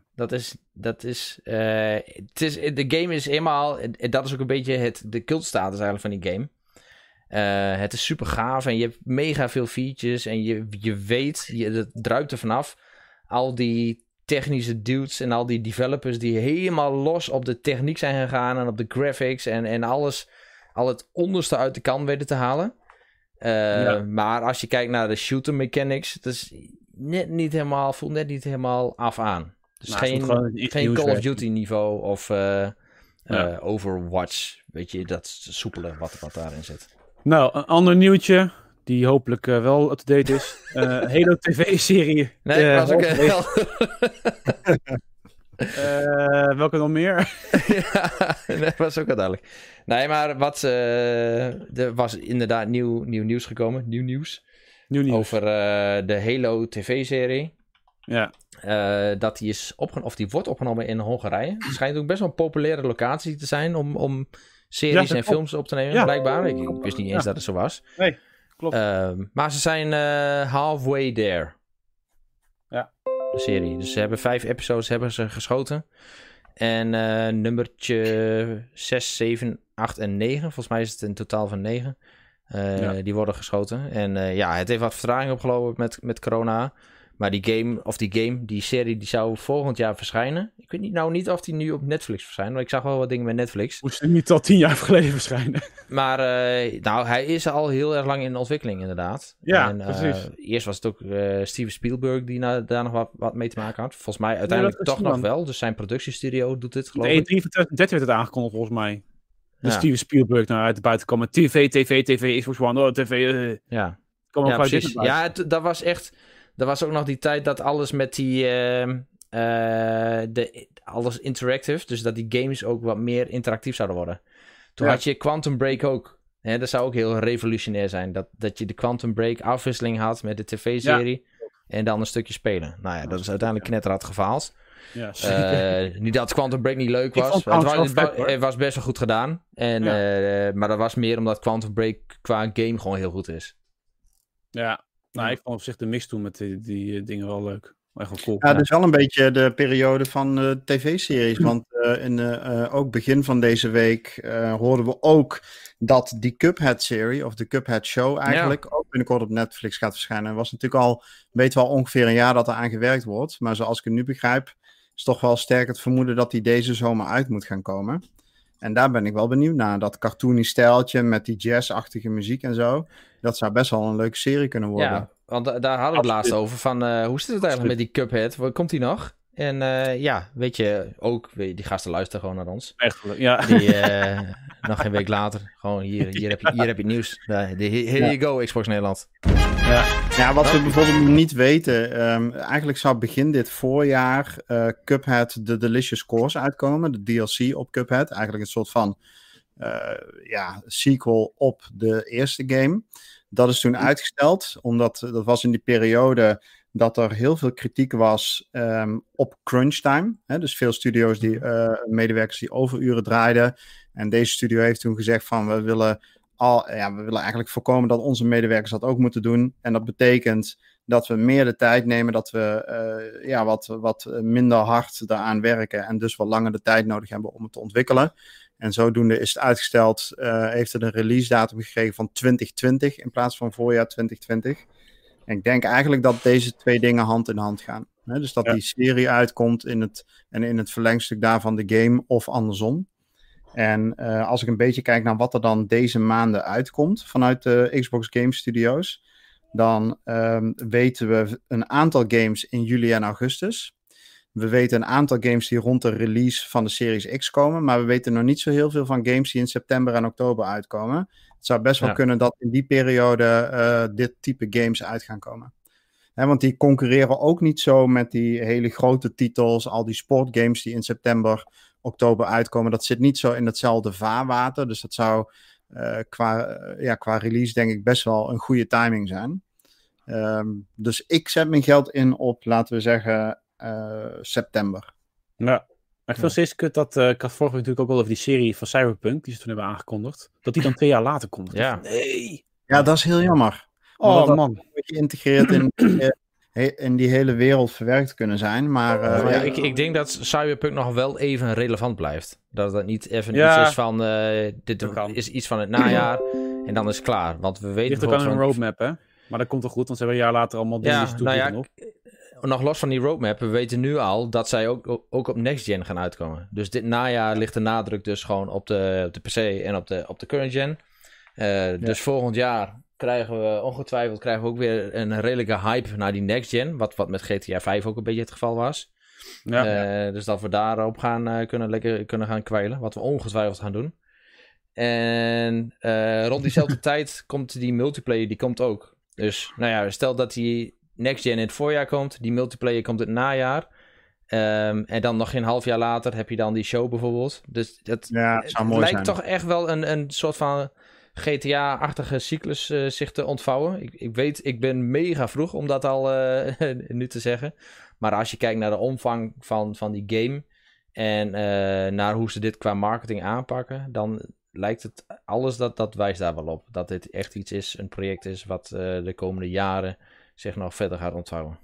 De game is helemaal... Dat is ook een beetje de cultstatus eigenlijk van die game. Het is super gaaf en je hebt mega veel features. En je weet, het druipt er vanaf. Al die technische dudes en al die developers die helemaal los op de techniek zijn gegaan. En op de graphics en alles... Al het onderste uit de kan weten te halen. Maar als je kijkt naar de shooter mechanics... Dat is voelt net niet helemaal af aan. Dus geen Call of Duty niveau of Overwatch. Weet je, dat soepele wat daarin zit. Nou, een ander nieuwtje... Die hopelijk wel up-to-date is. Halo TV-serie. Nee, was ook heel... Welke nog meer? Dat was ook wel duidelijk. Nee, maar er was inderdaad nieuw nieuws gekomen. Nieuw nieuws. Over de Halo TV-serie. Ja. Dat die is die wordt opgenomen in Hongarije. Het schijnt ook best wel een populaire locatie te zijn om series en films op te nemen, blijkbaar. Ik wist niet eens dat het zo was. Nee, klopt. Maar ze zijn halfway there. Ja. De serie. Dus ze hebben 5 episodes geschoten. En nummertje 6, 7, 8 en 9. Volgens mij is het een totaal van 9. Die worden geschoten. En het heeft wat vertraging opgelopen met corona. Maar die serie, die zou volgend jaar verschijnen. Ik weet niet of die nu op Netflix verschijnt. Want ik zag wel wat dingen met Netflix. Moest die niet al 10 jaar geleden verschijnen? Maar hij is al heel erg lang in ontwikkeling, inderdaad. Ja, precies. Eerst was het ook Steven Spielberg die daar nog wat mee te maken had. Volgens mij uiteindelijk toch nog wel. Dus zijn productiestudio doet dit, geloof ik. De E3 van 2013 werd het aangekondigd, volgens mij. Dus Steven Spielberg uit de buiten kwam met TV, Xbox One, TV. Ja, precies. Ja, dat was echt... Dat was ook nog die tijd dat alles met die... alles interactive. Dus dat die games ook wat meer interactief zouden worden. Toen had je Quantum Break ook. Hè, dat zou ook heel revolutionair zijn. Dat je de Quantum Break afwisseling had met de tv-serie. Ja. En dan een stukje spelen. Nou ja, dat is uiteindelijk knetterhard gefaald. Ja, niet dat Quantum Break niet leuk was. Het was best wel goed gedaan. Maar dat was meer omdat Quantum Break qua game gewoon heel goed is. Ja. Nou, ik vond op zich de mix toen met die dingen wel leuk. Echt wel cool. Ja, dat is wel een beetje de periode van tv-series. Want ook begin van deze week hoorden we ook dat die Cuphead-serie, of de Cuphead-show eigenlijk, ook binnenkort op Netflix gaat verschijnen. Het was natuurlijk weet wel ongeveer een jaar dat er aan gewerkt wordt. Maar zoals ik het nu begrijp, is toch wel sterk het vermoeden dat die deze zomer uit moet gaan komen. En daar ben ik wel benieuwd naar. Dat cartoony stijltje met die jazz-achtige muziek en zo. Dat zou best wel een leuke serie kunnen worden. Ja, want daar hadden we het laatst over. Van, hoe zit het eigenlijk met die Cuphead? Komt die nog? En weet je, ook die gasten luisteren gewoon naar ons. Echt, ja. Die, nog geen week later. Gewoon hier heb je het nieuws. Here you go, Xbox Nederland. Ja, wat we bijvoorbeeld niet weten. Eigenlijk zou begin dit voorjaar Cuphead The Delicious Course uitkomen. De DLC op Cuphead. Eigenlijk een soort van sequel op de eerste game. Dat is toen uitgesteld. Omdat dat was in die periode dat er heel veel kritiek was op crunch time. Hè? Dus veel studio's medewerkers die overuren draaiden. En deze studio heeft toen gezegd van we willen eigenlijk voorkomen dat onze medewerkers dat ook moeten doen. En dat betekent dat we meer de tijd nemen, dat we wat minder hard daaraan werken en dus wat langer de tijd nodig hebben om het te ontwikkelen. En zodoende is het uitgesteld, heeft het een release datum gekregen van 2020 in plaats van voorjaar 2020. En ik denk eigenlijk dat deze twee dingen hand in hand gaan. Hè? Dus dat die serie uitkomt in het verlengstuk daarvan de game of andersom. En als ik een beetje kijk naar wat er dan deze maanden uitkomt vanuit de Xbox Game Studios, dan weten we een aantal games in juli en augustus. We weten een aantal games die rond de release van de Series X komen, maar we weten nog niet zo heel veel van games die in september en oktober uitkomen. Het zou best wel kunnen dat in die periode dit type games uit gaan komen. Want die concurreren ook niet zo met die hele grote titels, al die sportgames die in september, oktober uitkomen. Dat zit niet zo in hetzelfde vaarwater, dus dat zou qua release denk ik best wel een goede timing zijn. Dus ik zet mijn geld in op, laten we zeggen, september. Ja, Maar ik vind steeds kut dat, ik had vorige week natuurlijk ook wel over die serie van Cyberpunk, die ze toen hebben aangekondigd, dat die dan 2 jaar later komt. Ja. Nee! Ja, dat is heel jammer. Oh man. Dat geïntegreerd in die hele wereld verwerkt kunnen zijn, maar... Ik denk dat Cyberpunk nog wel even relevant blijft. Dat het niet even iets is van, dit is iets van het najaar en dan is het klaar. Want we weten... Ligt ook aan een roadmap, hè? Maar dat komt toch goed, want ze hebben een jaar later allemaal dingen toevoegen op. Nog los van die roadmap, we weten nu al dat zij ook op next gen gaan uitkomen. Dus dit najaar ligt de nadruk dus gewoon op de PC en op de current gen. Dus volgend jaar krijgen we ook weer een redelijke hype naar die next gen. Wat met GTA 5 ook een beetje het geval was. Dus dat we daarop kunnen gaan kwijlen. Wat we ongetwijfeld gaan doen. En rond diezelfde tijd komt die multiplayer, die komt ook. Dus nou ja, stel dat die next gen in het voorjaar komt. Die multiplayer komt in het najaar. En dan nog geen half jaar later heb je dan die show bijvoorbeeld. Dus het lijkt toch echt wel een soort van GTA-achtige cyclus zich te ontvouwen. Ik weet, ik ben mega vroeg om dat al nu te zeggen. Maar als je kijkt naar de omvang van die game en naar hoe ze dit qua marketing aanpakken, dan lijkt het alles dat wijst daar wel op. Dat dit echt iets is, een project is wat de komende jaren zich nog verder gaat ontvouwen.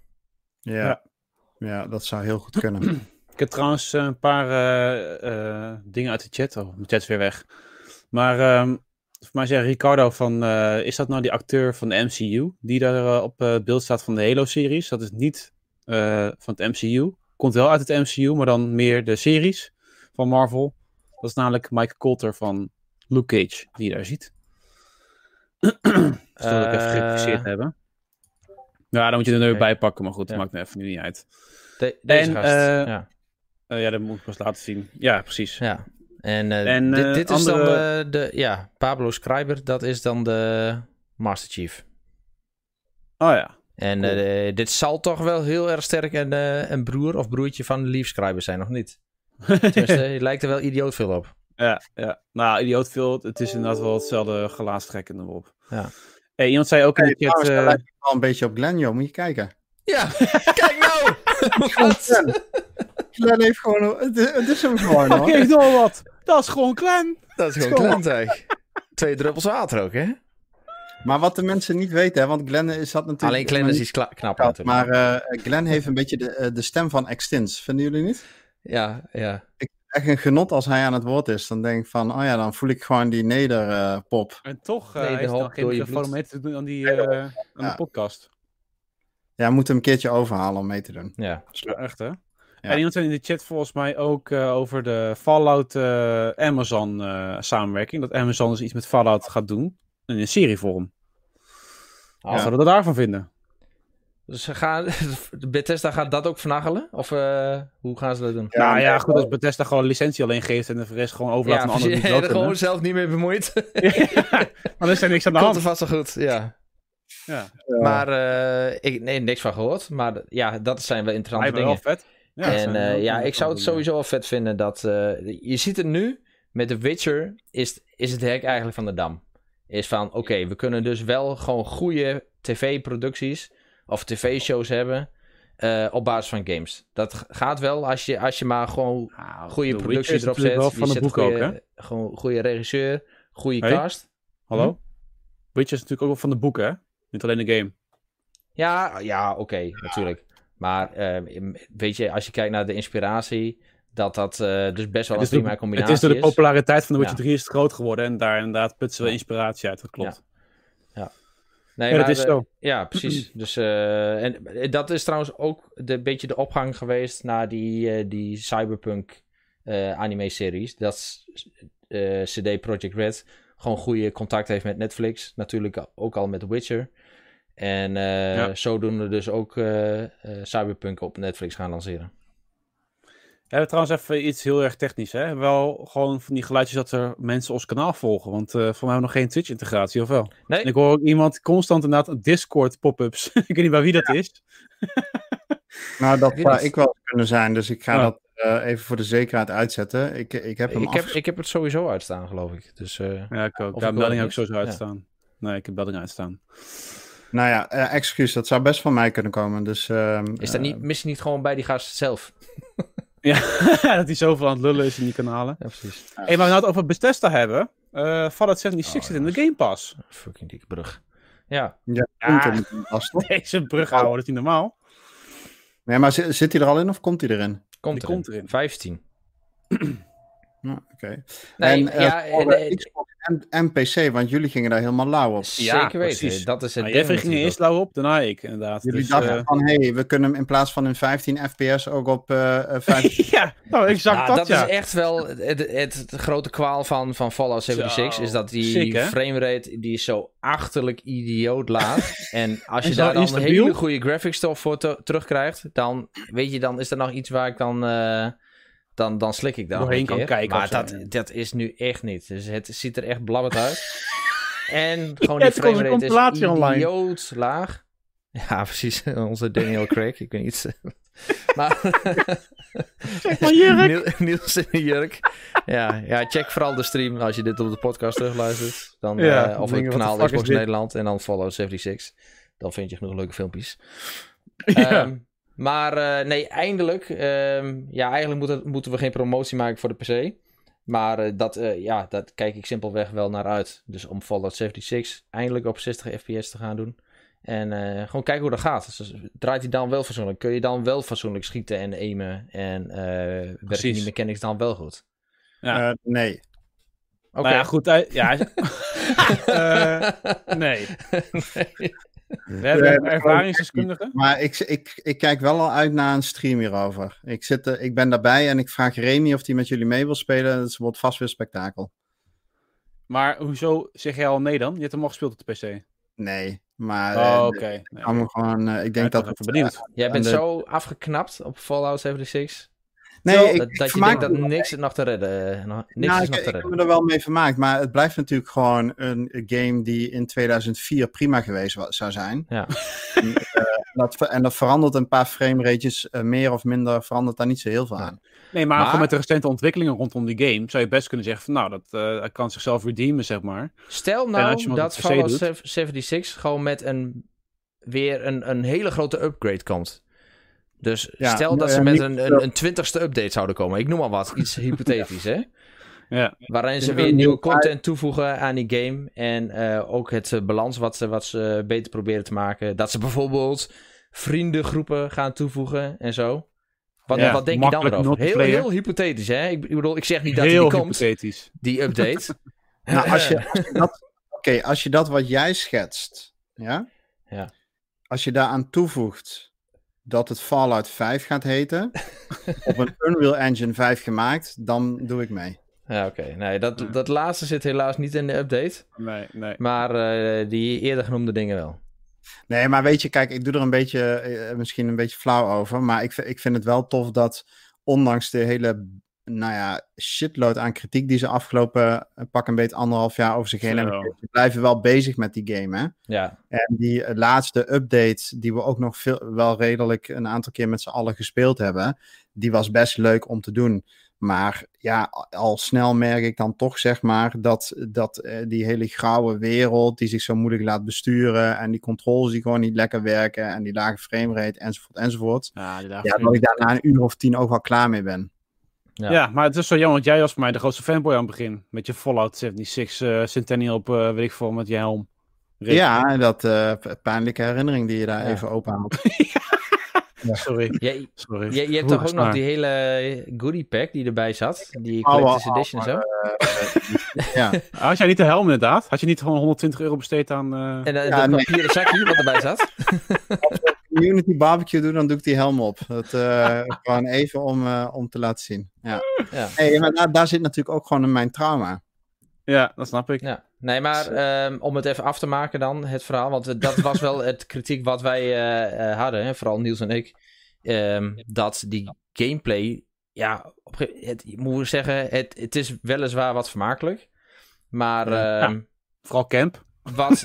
Ja, dat zou heel goed kunnen. Ik heb trouwens een paar dingen uit de chat. Oh, mijn chat is weer weg. Maar voor mij zei Ricardo van, is dat nou die acteur van de MCU? Die daar op beeld staat van de Halo-series. Dat is niet van het MCU. Komt wel uit het MCU, maar dan meer de series van Marvel. Dat is namelijk Mike Colter van Luke Cage, die je daar ziet. Dus dat ik even geïnteresseerd hebben. Ja, dan moet je er nu bij pakken, maar goed, dat maakt me even nu niet uit. Deze gast, ja, dat moet ik pas laten zien. Ja, precies. Ja. En dit is dan Pablo Schreiber, dat is dan de Master Chief. Oh ja. En cool. Dit zal toch wel heel erg sterk een broer of broertje van Leaf Schreiber zijn, nog niet? Tenminste, het lijkt er wel idioot veel op. Ja. Nou, idioot veel. Het is inderdaad wel hetzelfde gelaatstrekkende op. Ja. Hey, iemand zei ook in de chat... Dat lijkt wel een beetje op Glenn, joh. Moet je kijken. Ja, kijk nou! Glenn heeft gewoon... Het is hem gewoon, hoor. Kijk door wat. Dat is gewoon Glenn. Dat is gewoon Glenn, zeg. 2 druppels water ook, hè? Maar wat de mensen niet weten, hè, want Glenn is dat natuurlijk... Alleen Glenn is iets knap natuurlijk. Maar Glenn heeft een beetje de stem van Extins. Vinden jullie niet? Ja. Echt een genot als hij aan het woord is. Dan denk ik van, dan voel ik gewoon die nederpop. En toch heeft dan geen microfoon mee te doen aan de podcast. Ja, we moeten hem een keertje overhalen om mee te doen. Ja. Echt, hè? Ja. En iemand zei in de chat volgens mij ook over de Fallout Amazon samenwerking. Dat Amazon dus iets met Fallout gaat doen. In een serievorm. Wat zouden we daarvan vinden? Dus Bethesda gaat dat ook vernachelen? Of hoe gaan ze dat doen? Ja, goed, als Bethesda gewoon een licentie alleen geeft en de rest gewoon overlaat aan anderen die het wel kunnen. Gewoon zelf niet meer bemoeid. Maar er is er niks aan de hand. Komt er vast wel goed, ja. Maar niks van gehoord. Maar dat zijn wel interessante dingen. Wel vet. Ja, ik zou het sowieso wel vet vinden dat... je ziet het nu, met The Witcher is het hek eigenlijk van de dam. Is van, oké, we kunnen dus wel gewoon goede tv-producties of tv-shows hebben op basis van games. Dat gaat wel als je maar gewoon goede producties erop zet. Van je het boek ook, hè? Gewoon goede regisseur, goede cast. Hallo? Witcher is natuurlijk ook wel van de boeken, hè? Niet alleen de game. Ja, oké, natuurlijk. Maar weet je, als je kijkt naar de inspiratie, dat dus best wel een prima combinatie is. Het is door de populariteit van The Witcher 3 is het groot geworden en daar inderdaad putsen we inspiratie uit, dat klopt. Ja. Nee, dat is zo. Ja, precies. Dus, en dat is trouwens ook een beetje de opgang geweest naar die Cyberpunk anime-series. Dat CD Projekt Red gewoon goede contact heeft met Netflix. Natuurlijk ook al met The Witcher. En zodoende dus ook Cyberpunk op Netflix gaan lanceren. We hebben trouwens even iets heel erg technisch, hè? Wel gewoon van die geluidjes dat er mensen ons kanaal volgen. Want voor mij hebben we nog geen Twitch-integratie, of wel? Nee. En ik hoor ook iemand constant inderdaad Discord pop-ups. Ik weet niet bij wie dat is. Nou, dat zou ik wel kunnen zijn. Dus ik ga dat even voor de zekerheid uitzetten. Ik heb het sowieso uitstaan, geloof ik. Dus, ja, ik ook. Melding heb ik sowieso uitstaan. Nee, ik heb melding uitstaan. Nou ja, excuus. Dat zou best van mij kunnen komen. Dus, is dat misschien niet gewoon bij die gast zelf? Ja, dat hij zoveel aan het lullen is in die kanalen. Ja, precies. Hey, maar we het over Bethesda hebben. Fallout 76 zit in de Game Pass. Fucking dikke brug. Ja. Deze brug houden, dat is niet normaal. Nee, maar zit hij er al in of komt hij erin? Komt erin. 15. Oké. Nee, en Xbox en PC, want jullie gingen daar helemaal lauw op. Zeker weten, dat is het ding. Jij ging eerst lauw op, daarna ik inderdaad. Jullie dachten van, we kunnen hem in plaats van in 15 fps ook op 15... Ja, nou exact dat is echt wel het grote kwaal van Fallout 76, is dat die framerate, die is zo achterlijk idioot laag. En als je daar dan een hele goede graphics voor terugkrijgt, dan weet je, dan is er nog iets waar ik dan slik ik daar doorheen kan kijken. Maar dat is nu echt niet. Dus het ziet er echt blabberd uit. En gewoon die framerate is idioot laag. Ja, precies. Onze Daniel Craig. Ik weet niet. Maar... Check mijn jurk. Niels in de jurk. Ja, check vooral de stream als je dit op de podcast terugluistert. Dan, of het kanaal Xbox Nederland en dan Fallout 76. Dan vind je genoeg leuke filmpjes. Ja. Maar nee, eindelijk. Eigenlijk moeten we geen promotie maken voor de PC. Maar dat kijk ik simpelweg wel naar uit. Dus om Fallout 76 eindelijk op 60 fps te gaan doen. En gewoon kijken hoe dat gaat. Dus draait hij dan wel fatsoenlijk? Kun je dan wel fatsoenlijk schieten en aimen? En werken die mechanics dan wel goed? Ja. Nee. Oké. Nou ja, goed. Nee. We hebben ervaringsdeskundigen. Maar ik kijk wel al uit naar een stream hierover. Ik ben daarbij en ik vraag Remy of hij met jullie mee wil spelen. Het wordt vast weer spektakel. Maar hoezo zeg jij al nee dan? Je hebt hem al gespeeld op de PC. Nee, maar... oké. Ik denk dat... Ik benieuwd. Jij bent zo afgeknapt op Fallout 76... Nee, dat je denkt dat niks is nog te redden. Ik heb me er wel mee vermaakt, maar het blijft natuurlijk gewoon een game die in 2004 prima geweest zou zijn. Ja. En dat verandert een paar framerates meer of minder, verandert daar niet zo heel veel aan. Nee, maar gewoon met de recente ontwikkelingen rondom die game zou je best kunnen zeggen van nou, dat kan zichzelf redeemen, zeg maar. Stel nou dat Fallout 76 gewoon met weer een hele grote upgrade komt. Dus stel dat ze met een 20ste update zouden komen. Ik noem maar wat, iets hypothetisch, hè? Ja. Waarin ze weer nieuwe content toevoegen aan die game. En ook het balans wat ze beter proberen te maken. Dat ze bijvoorbeeld vriendengroepen gaan toevoegen en zo. Wat denk je dan erover? Heel hypothetisch, hè? Ik bedoel, ik zeg niet dat die komt, die update. Nou, als je dat wat jij schetst, ja? Als je daaraan toevoegt dat het Fallout 5 gaat heten, op een Unreal Engine 5 gemaakt, dan doe ik mee. Ja, oké. Nee, dat laatste zit helaas niet in de update. Nee. Maar die eerder genoemde dingen wel. Nee, maar weet je, kijk, ik doe er misschien een beetje flauw over, maar ik vind het wel tof dat, ondanks de hele, shitload aan kritiek die ze afgelopen pak een beetje 1,5 jaar over zich heen hebben, ze blijven wel bezig met die game, hè? Ja. En die laatste update, die we ook nog wel redelijk een aantal keer met z'n allen gespeeld hebben, die was best leuk om te doen. Maar ja, al snel merk ik dan toch, zeg maar, dat die hele grauwe wereld die zich zo moeilijk laat besturen en die controls die gewoon niet lekker werken en die lage framerate enzovoort. Dat ik daar na een uur of 10 ook wel klaar mee ben. Ja, maar het is zo jammer, want jij was voor mij de grootste fanboy aan het begin. Met je Fallout 76 Centennial op, weet ik veel, met je helm. Rick. Ja, dat pijnlijke herinnering die je daar even openhaalt. Ja. Sorry. Je hebt toch ook nog die hele goodie pack die erbij zat? Die Collector's Edition en zo? Ja. Had jij niet de helm inderdaad? Had je niet gewoon €120 besteed aan... En dat papieren zakje wat erbij zat? Als we een community barbecue doen, dan doe ik die helm op. Dat gewoon even om te laten zien. Ja. Hey, maar daar zit natuurlijk ook gewoon mijn trauma. Ja, dat snap ik. Ja. Nee, maar om het even af te maken dan, het verhaal. Want dat was wel het kritiek wat wij hadden, hè, vooral Niels en ik. Dat die gameplay, je moet zeggen, het is weliswaar wat vermakelijk. Maar... vooral camp. Wat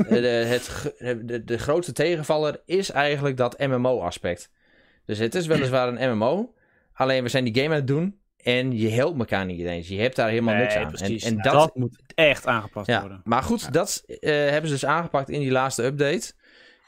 de grootste tegenvaller is eigenlijk dat MMO-aspect. Dus het is weliswaar een MMO, alleen we zijn die game aan het doen... En je helpt elkaar niet eens. Je hebt daar helemaal niks aan. En dat moet echt aangepast worden. Maar goed, dat hebben ze dus aangepakt in die laatste update.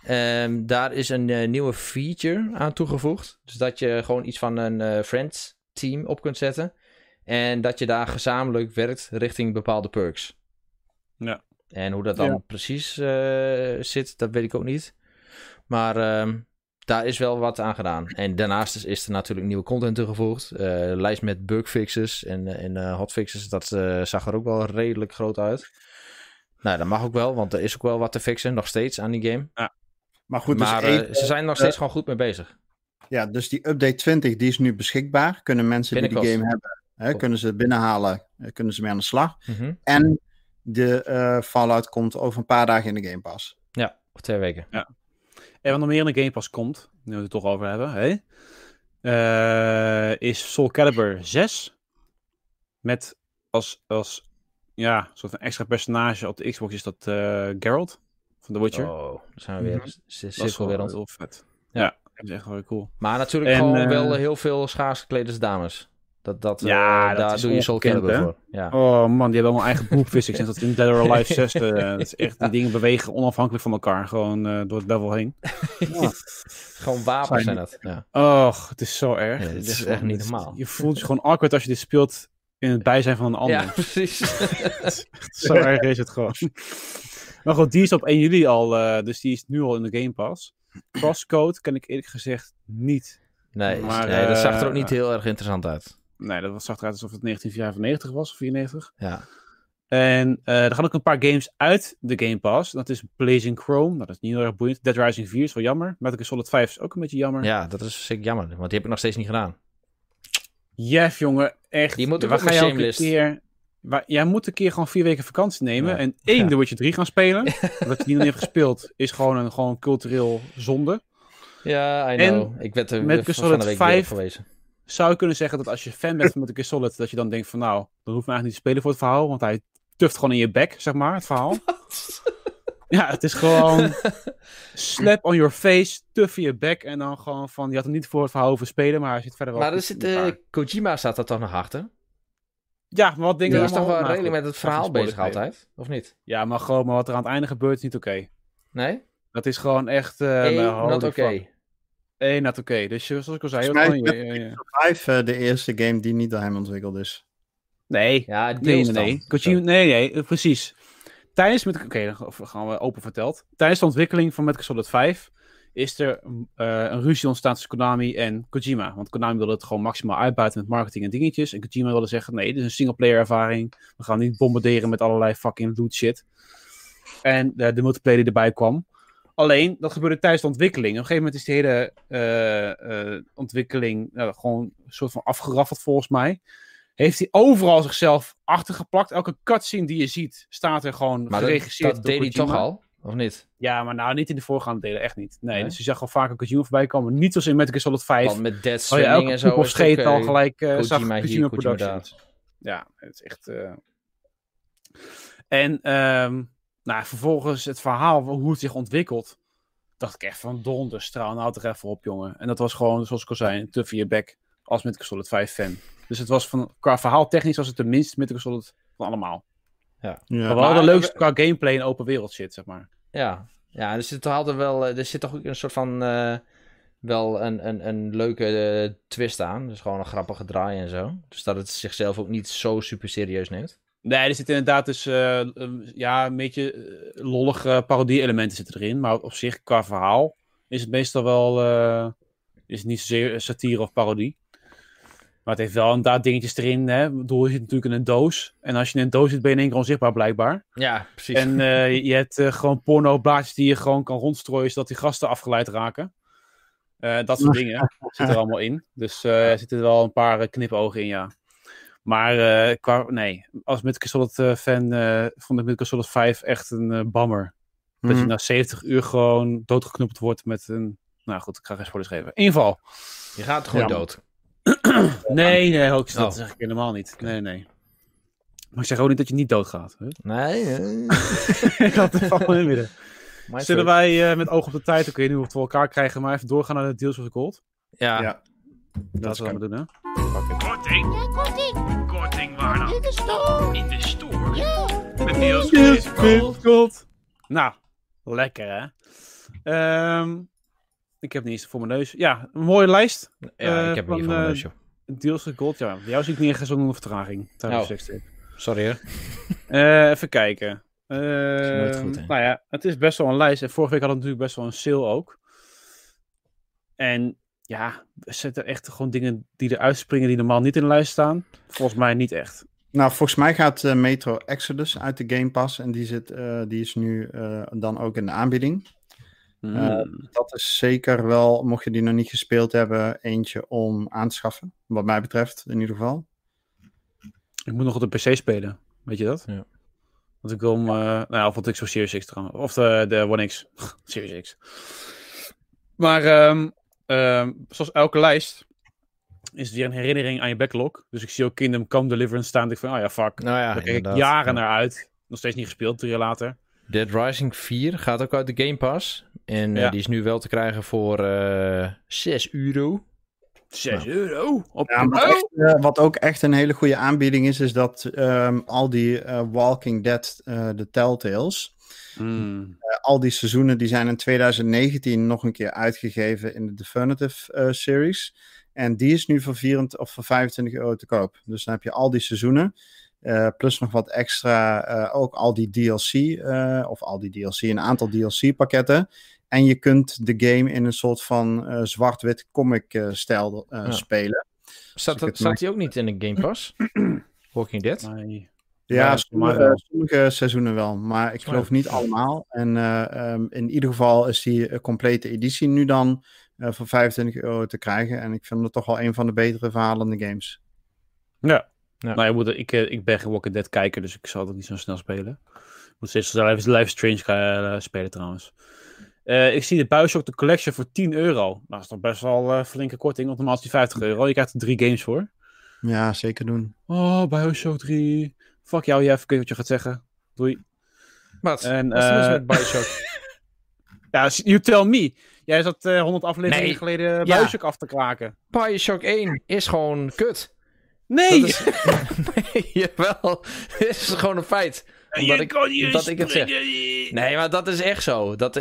Daar is een nieuwe feature aan toegevoegd. Dus dat je gewoon iets van een friends team op kunt zetten. En dat je daar gezamenlijk werkt richting bepaalde perks. Ja. En hoe dat dan precies zit, dat weet ik ook niet. Maar daar is wel wat aan gedaan. En daarnaast is er natuurlijk nieuwe content toegevoegd. Lijst met bugfixes en hotfixes, dat zag er ook wel redelijk groot uit. Nou, dat mag ook wel, want er is ook wel wat te fixen, nog steeds aan die game. Ja. Maar goed, ze zijn nog steeds gewoon goed mee bezig. Ja, dus die update 20, die is nu beschikbaar. Kunnen mensen die de game hebben, kunnen ze binnenhalen, kunnen ze mee aan de slag. Mm-hmm. En de Fallout komt over een paar dagen in de Game Pass. Ja, of 2 weken. Ja. En wat nog meer in de Game Pass komt, nu we het toch over hebben, is Soul Calibur 6. Met als soort van extra personage op de Xbox is dat Geralt van The Witcher. Oh, daar zijn we weer. Dat is wel heel vet. Ja, dat is echt wel cool. Maar natuurlijk gewoon wel heel veel schaars geklede dames. Daar doe je Soul Calibur voor. Ja. Oh man, die hebben allemaal eigen book physics. En dat in Dead or Alive 6. Dat is echt, die dingen bewegen onafhankelijk van elkaar. Gewoon door het level heen. Ja. Gewoon wapens zijn dat. Ja. Oh, het is zo erg. Ja, het is echt niet normaal. Je voelt je gewoon awkward als je dit speelt in het bijzijn van een ander. Ja, precies. Zo erg is het gewoon. Maar goed, die is op 1 juli al. Dus die is nu al in de Game Pass. Crosscode ken ik eerlijk gezegd niet. Nee, dat zag er ook niet heel erg interessant uit. Nee, dat zag eruit alsof het 1995 was, of 94. Ja. En er gaan ook een paar games uit de Game Pass. Dat is Blazing Chrome, nou, dat is niet heel erg boeiend. Dead Rising 4 is wel jammer. Metal Gear Solid 5 is ook een beetje jammer. Ja, dat is zeker jammer, want die heb ik nog steeds niet gedaan. Jeff, jongen, echt. Die moet ook op mijn shamelist. Jij moet een keer gewoon 4 weken vakantie nemen. En The Witcher 3 gaan spelen. Dat je die nog niet heeft gespeeld, is gewoon een cultureel zonde. Ja, I know. Ik werd er met van de week 5 gewezen. Zou je kunnen zeggen dat als je fan bent van Metal Gear Solid, dat je dan denkt van nou, dan hoef je eigenlijk niet te spelen voor het verhaal, want hij tuft gewoon in je bek, zeg maar, het verhaal. Ja, het is gewoon slap on your face, tuff in je bek en dan gewoon van, je had hem niet voor het verhaal hoeven spelen, maar hij zit verder wel. Maar er zit, Kojima staat er toch nog achter? Ja, maar wat dingen... Die is toch wel redelijk met het verhaal bezig altijd, of niet? Ja, maar gewoon, maar wat er aan het einde gebeurt is niet oké. Nee? Dat is gewoon echt... not oké. Not oké. Dus zoals ik al zei... Volgens mij de eerste game die niet door hem ontwikkeld is. Nee. Ja, nee, precies. Tijdens dan gaan we open verteld. Tijdens de ontwikkeling van Metal Gear Solid 5 is er een ruzie ontstaan tussen Konami en Kojima. Want Konami wilde het gewoon maximaal uitbuiten met marketing en dingetjes. En Kojima wilde zeggen, nee, dit is een singleplayer ervaring. We gaan niet bombarderen met allerlei fucking loot shit. En de multiplayer die erbij kwam. Alleen, dat gebeurde tijdens de ontwikkeling. Op een gegeven moment is die hele ontwikkeling gewoon een soort van afgeraffeld volgens mij. Heeft hij overal zichzelf achtergeplakt. Elke cutscene die je ziet, staat er gewoon geregisseerd. Dat deed hij toch al? Of niet? Ja, maar nou, niet in de voorgaande delen, echt niet. Nee, dus je zag al vaker Kojima voorbij komen. Niet zoals in Metal Gear Solid 5. Want met Dead Stranding en zo of scheet al gelijk Kojima hier, Kojima daar. Ja, het is echt... En vervolgens het verhaal, hoe het zich ontwikkelt, dacht ik echt van donderstraal, nou toch even op, jongen. En dat was gewoon, zoals ik al zei, een tuff in je bek als Metal Gear Solid 5 fan. Dus het was qua verhaal technisch was het de minst Metal Gear Solid van allemaal. Ja. Maar wel de leukste qua gameplay en open wereld shit, zeg maar. Ja, er zit toch altijd wel, er zit toch ook een soort van, wel een leuke twist aan. Dus gewoon een grappige draai en zo. Dus dat het zichzelf ook niet zo super serieus neemt. Nee, er zitten inderdaad dus een beetje lollige parodie-elementen zitten erin. Maar op zich, qua verhaal, is het meestal wel is het niet zozeer satire of parodie. Maar het heeft wel inderdaad dingetjes erin. Hè? Ik bedoel, je zit natuurlijk in een doos. En als je in een doos zit, ben je in één keer onzichtbaar blijkbaar. Ja, precies. En je hebt gewoon porno-blaadjes die je gewoon kan rondstrooien, zodat die gasten afgeleid raken. Dat soort dingen zitten er allemaal in. Dus er zitten er wel een paar knipogen in, ja. Maar als Metal Gear Solid fan vond ik Metal Gear Solid 5 echt een bammer. Dat je na 70 uur gewoon doodgeknuppeld wordt met een... Nou goed, ik ga geen spoilers geven. In ieder geval. Je gaat gewoon dood. Nee, dat zeg ik helemaal niet. Nee. Maar ik zeg ook niet dat je niet doodgaat. Hè? Nee. Ik had het allemaal in midden. Zullen wij met oog op de tijd, oké, nu of we het voor elkaar krijgen, maar even doorgaan naar de Deals of the Gold? Ja. Dat is wat we doen, hè? Korting? Ja, korting. Korting waar dan? In de store. In de store? Ja. Met Deals of the Gold. Nou, lekker hè? Ik heb niet eens voor mijn neus. Ja, een mooie lijst. Ja, ik heb hem hier voor mijn neus, joh. Deals with Gold, ja. Bij jou zie ik niet echt zo'n vertraging. Sorry hoor. Even kijken. nooit goed, hè? Nou ja, het is best wel een lijst. En vorige week hadden we natuurlijk best wel een sale ook. En ja, er zitten echt gewoon dingen die eruit springen die normaal niet in de lijst staan. Volgens mij niet echt. Nou, volgens mij gaat Metro Exodus uit de Game Pass. En die is nu dan ook in de aanbieding. Dat is zeker wel, mocht je die nog niet gespeeld hebben, eentje om aan te schaffen. Wat mij betreft, in ieder geval. Ik moet nog op de PC spelen. Weet je dat? Ja. Want ik wil hem... of wat ik zo Series X trouwens. Of de One X. Series X. Maar zoals elke lijst is het weer een herinnering aan je backlog. Dus ik zie ook Kingdom Come Deliverance staan. Ik van, ja, fuck. Nou ja, daar kijk ik jaren naar uit. Nog steeds niet gespeeld, 3 jaar later. Dead Rising 4 gaat ook uit de Game Pass. En die is nu wel te krijgen voor €6. €6? Wat ook echt een hele goede aanbieding is dat al die Walking Dead, de Telltales... al die seizoenen die zijn in 2019 nog een keer uitgegeven in de Definitive Series. En die is nu voor €25 te koop. Dus dan heb je al die seizoenen. Plus nog wat extra, ook al die DLC, een aantal DLC-pakketten. En je kunt de game in een soort van zwart-wit comic-stijl spelen. Staat die ook niet in de Game Pass? Walking Dead? Nee. Ja, sommige seizoenen wel, maar ik geloof niet allemaal. En in ieder geval is die complete editie nu dan voor €25 te krijgen. En ik vind het toch wel een van de betere verhalende games. Ja. Nou, ik ben geen Walking Dead kijker, dus ik zal dat niet zo snel spelen. Ik moet steeds even Life is Strange spelen trouwens. Ik zie de Bioshock The Collection voor €10. Nou, dat is toch best wel flinke korting, want normaal is die €50. Je krijgt er 3 games voor. Ja, zeker doen. Oh, Bioshock 3. Fuck jou, Jeff. Ik weet wat je gaat zeggen. Doei. Wat? Wat is er mis met Bioshock? Ja, you tell me. Jij zat 100 afleveringen geleden Bioshock af te kraken. Bioshock 1 is gewoon kut. Nee! Nee, jawel. Het is gewoon een feit. Omdat ik het zeg. Nee, maar dat is echt zo. Dat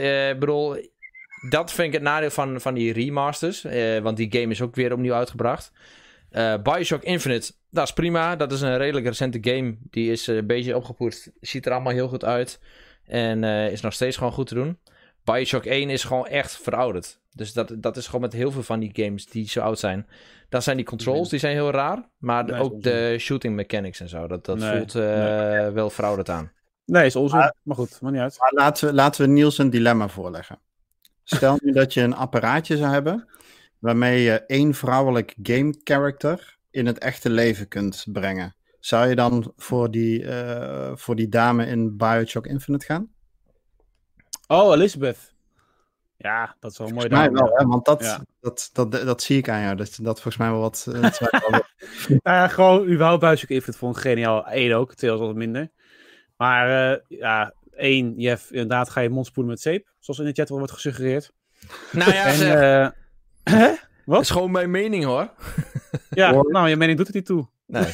vind ik het nadeel van die remasters. Want die game is ook weer opnieuw uitgebracht. Bioshock Infinite, dat is prima. Dat is een redelijk recente game. Die is een beetje opgepoetst. Ziet er allemaal heel goed uit. En is nog steeds gewoon goed te doen. Bioshock 1 is gewoon echt verouderd. Dus dat is gewoon met heel veel van die games die zo oud zijn. Dan zijn die controls, die zijn heel raar. Maar ook de shooting mechanics en zo. Dat voelt wel verouderd aan. Nee, is onzin. Maar goed, maakt niet uit. Maar laten we Niels een dilemma voorleggen. Stel nu dat je een apparaatje zou hebben waarmee je 1 vrouwelijk game character in het echte leven kunt brengen. Zou je dan voor die dame in Bioshock Infinite gaan? Oh, Elizabeth. Ja, dat is wel mooi. Volgens mij wel, hè, want dat zie ik aan jou. Dat volgens mij wel wat... gewoon überhaupt Bioshock Infinite vond ik geniaal. 1 ook, 2 was wat minder. Maar 1, Jeff, inderdaad ga je mond spoelen met zeep. Zoals in de chat wel wordt gesuggereerd. Nou ja, Wat? Dat is gewoon mijn mening, hoor. Ja, nou, je mening doet het niet toe. Nee,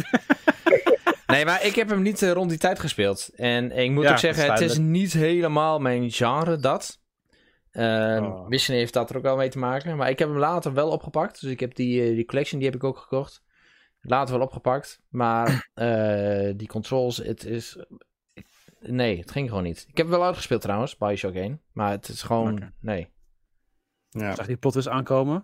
nee, maar ik heb hem niet rond die tijd gespeeld. En ik moet ook zeggen, het is niet helemaal mijn genre, dat. Misschien heeft dat er ook wel mee te maken. Maar ik heb hem later wel opgepakt. Dus ik heb die collection, die heb ik ook gekocht. Later wel opgepakt. Maar die controls, het is... Nee, het ging gewoon niet. Ik heb hem wel uitgespeeld trouwens, Bioshock 1. Maar het is gewoon... Nee. Ja. Zag die plot twist aankomen?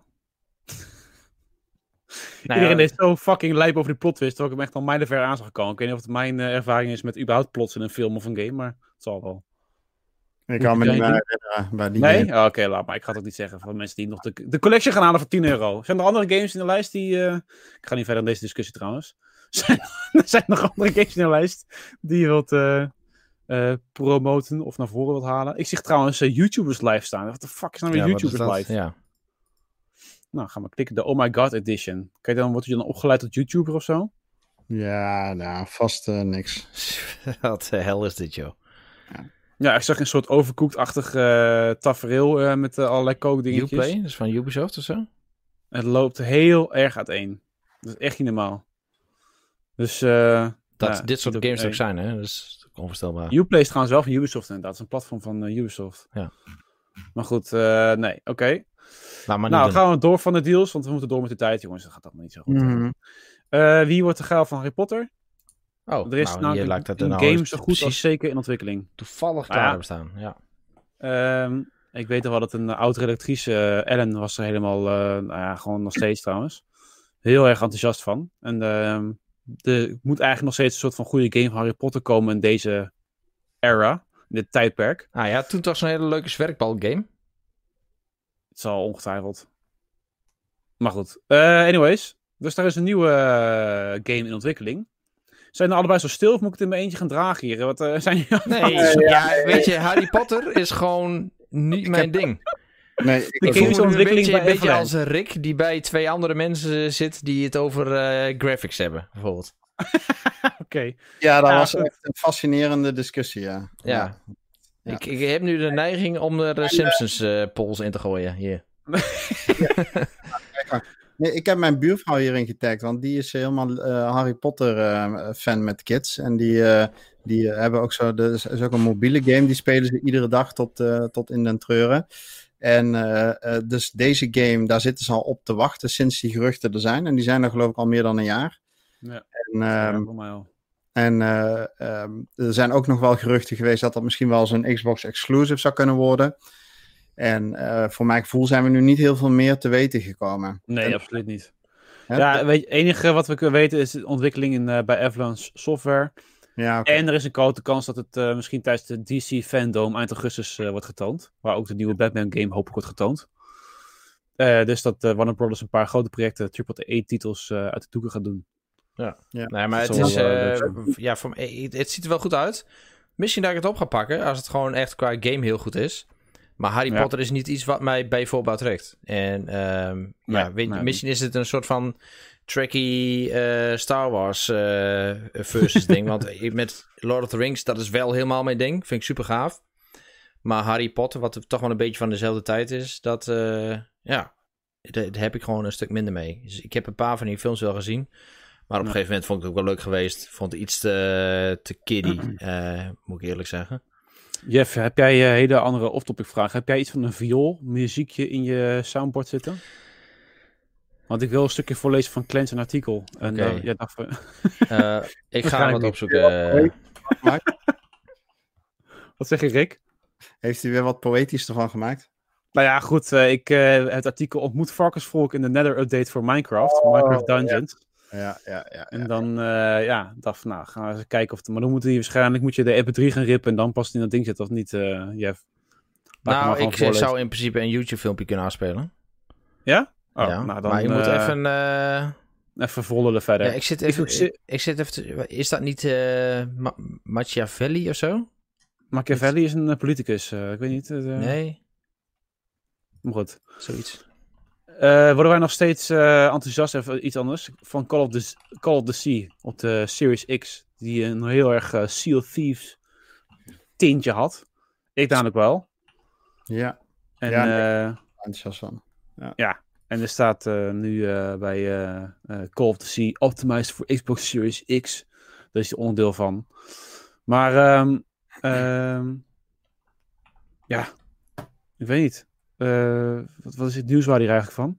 Nou, Iedereen is zo fucking lijp over die plot twist, terwijl ik hem echt al mijlenver aan zag komen. Ik weet niet of het mijn ervaring is met überhaupt plots in een film of een game, maar het zal wel. Ik kan me niet meer herinneren bij die Nee? game. Oké, laat maar. Ik ga het ook niet zeggen voor mensen die nog de collection gaan halen voor €10. Zijn er andere games in de lijst die... Ik ga niet verder in deze discussie trouwens. Zijn er nog andere games in de lijst die je wilt promoten of naar voren wilt halen? Ik zie trouwens YouTubers live staan. Wat de fuck is nou weer YouTubers live? Ja. Nou, ga maar klikken. De Oh My God Edition. Word je dan opgeleid tot YouTuber of zo? Ja, nou, vast niks. Wat de hel is dit, joh? Ja, ik zag een soort overcooked-achtig tafereel met allerlei kookdingetjes. Uplay, dus van Ubisoft of zo? Het loopt heel erg uiteen. Dat is echt niet normaal. Dus... dit soort games ook zijn, hè? Dat is onvoorstelbaar. Uplay is trouwens wel van Ubisoft inderdaad. Het is een platform van Ubisoft. Ja. Maar goed, nee, oké. Nou, gaan we door van de deals, want we moeten door met de tijd, jongens. Dat gaat allemaal niet zo goed. Wie wordt de geil van Harry Potter? Oh, er is een game zo goed als zeker in ontwikkeling. Toevallig klaar hebben staan, ja. Ik weet nog wel dat een oud-redactrice, Ellen, was er helemaal, gewoon nog steeds trouwens, heel erg enthousiast van. En er moet eigenlijk nog steeds een soort van goede game van Harry Potter komen in deze era, in dit tijdperk. Ah ja, toen toch zo'n hele leuke zwerkbal-game. Het zal ongetwijfeld. Maar goed. Anyways, dus daar is een nieuwe game in ontwikkeling. Zijn er allebei zo stil of moet ik het in mijn eentje gaan dragen hier? Wat zijn jullie? Nee, weet je, Harry Potter is gewoon niet mijn ding. Nee, ik voel me een beetje als Rick die bij 2 andere mensen zit die het over graphics hebben, bijvoorbeeld. Oké. Ja, dat was echt een fascinerende discussie, ja. Ja. Ik heb nu de neiging om er Simpsons polls in te gooien, hier. Nee, ik heb mijn buurvrouw hierin getagd, want die is helemaal Harry Potter fan met kids. En die hebben ook zo, er is ook een mobiele game, die spelen ze iedere dag tot in den treuren. En dus deze game, daar zitten ze al op te wachten sinds die geruchten er zijn. En die zijn er geloof ik al meer dan een jaar. Ja, en er zijn ook nog wel geruchten geweest dat misschien wel eens een Xbox exclusive zou kunnen worden. En voor mijn gevoel zijn we nu niet heel veel meer te weten gekomen. Nee, absoluut niet. Ja, het enige wat we kunnen weten is de ontwikkeling bij Avalanche Software. Ja, okay. En er is een grote kans dat het misschien tijdens de DC Fandom eind augustus wordt getoond. Waar ook de nieuwe Batman game hopelijk wordt getoond. Dus dat Warner Brothers een paar grote projecten, AAA-titels uit de doeken gaat doen. Ja. Nee, maar het is... het ziet er wel goed uit. Misschien dat ik het op ga pakken als het gewoon echt qua game heel goed is. Maar Harry Potter is niet iets wat mij bij voorbaat trekt. En misschien is het een soort van tricky Star Wars versus ding. Want met Lord of the Rings, dat is wel helemaal mijn ding. Vind ik super gaaf. Maar Harry Potter, wat toch wel een beetje van dezelfde tijd is, daar heb ik gewoon een stuk minder mee. Dus ik heb een paar van die films wel gezien. Maar op een gegeven moment vond ik het ook wel leuk geweest. Vond het iets te kiddie, moet ik eerlijk zeggen. Jeff, heb jij een hele andere off-topic vraag? Heb jij iets van een vioolmuziekje in je soundboard zitten? Want ik wil een stukje voorlezen van Clans een artikel. En ik ga wat opzoeken. Wat zeg je, Rick? Heeft hij weer wat poëtisch ervan gemaakt? Nou ja, goed. Het artikel ontmoet varkensvolk in de Nether-update voor Minecraft. Minecraft Dungeons. Ja. En dan dacht van, nou, gaan we eens kijken of... Maar dan moet je de MP3 gaan rippen en dan pas in dat ding zitten, of niet, Jeff? Nou, ik zou in principe een YouTube-filmpje kunnen afspelen. Ja? Oh, ja, nou dan, maar je moet even... even vollelen verder. Ja, ik zit even... Is dat niet Machiavelli of zo? Machiavelli is een politicus. Ik weet niet. Nee. Maar goed. Zoiets. Worden wij nog steeds enthousiast, even iets anders, van Call of the Sea op de Series X, die een heel erg Sea of Thieves tintje had. Ik namelijk wel. Ja. En, enthousiast van. Ja, en er staat nu bij Call of the Sea optimized voor Xbox Series X. Daar is die onderdeel van. Maar ja, ik weet niet. Wat is het nieuwswaarde hier eigenlijk van?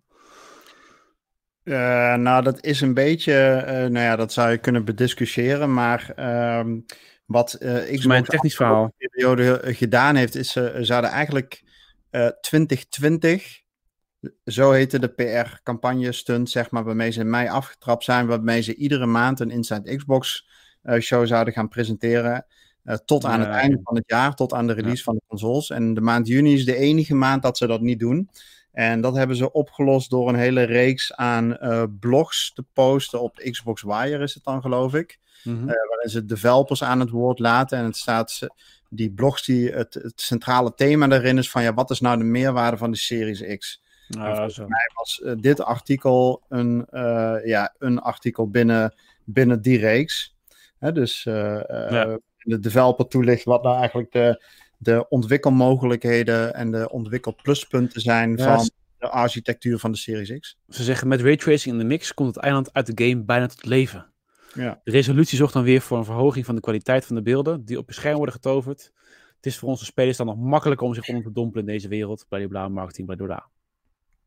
Nou, dat is een beetje... dat zou je kunnen bediscussiëren, maar... wat Xbox mijn technisch verhaal periode gedaan heeft, is ze zouden eigenlijk 2020... Zo heette de PR-campagne-stunt, zeg maar, waarmee ze in mei afgetrapt zijn, waarmee ze iedere maand een Inside Xbox show zouden gaan presenteren. Tot aan het einde van het jaar, tot aan de release van de consoles. En de maand juni is de enige maand dat ze dat niet doen. En dat hebben ze opgelost door een hele reeks aan blogs te posten op Xbox Wire, is het dan, geloof ik. Waarin ze developers aan het woord laten. En het staat, die blogs, het centrale thema daarin is van, wat is nou de meerwaarde van de Series X? Volgens mij was dit artikel een artikel binnen die reeks. Dus de developer toelicht wat nou eigenlijk de ontwikkelmogelijkheden en de ontwikkelpluspunten zijn van de architectuur van de Series X. Ze zeggen, met raytracing in de mix komt het eiland uit de game bijna tot leven. Ja. De resolutie zorgt dan weer voor een verhoging van de kwaliteit van de beelden die op je scherm worden getoverd. Het is voor onze spelers dan nog makkelijker om zich onder te dompelen in deze wereld. Blablabla, marketing, blablabla.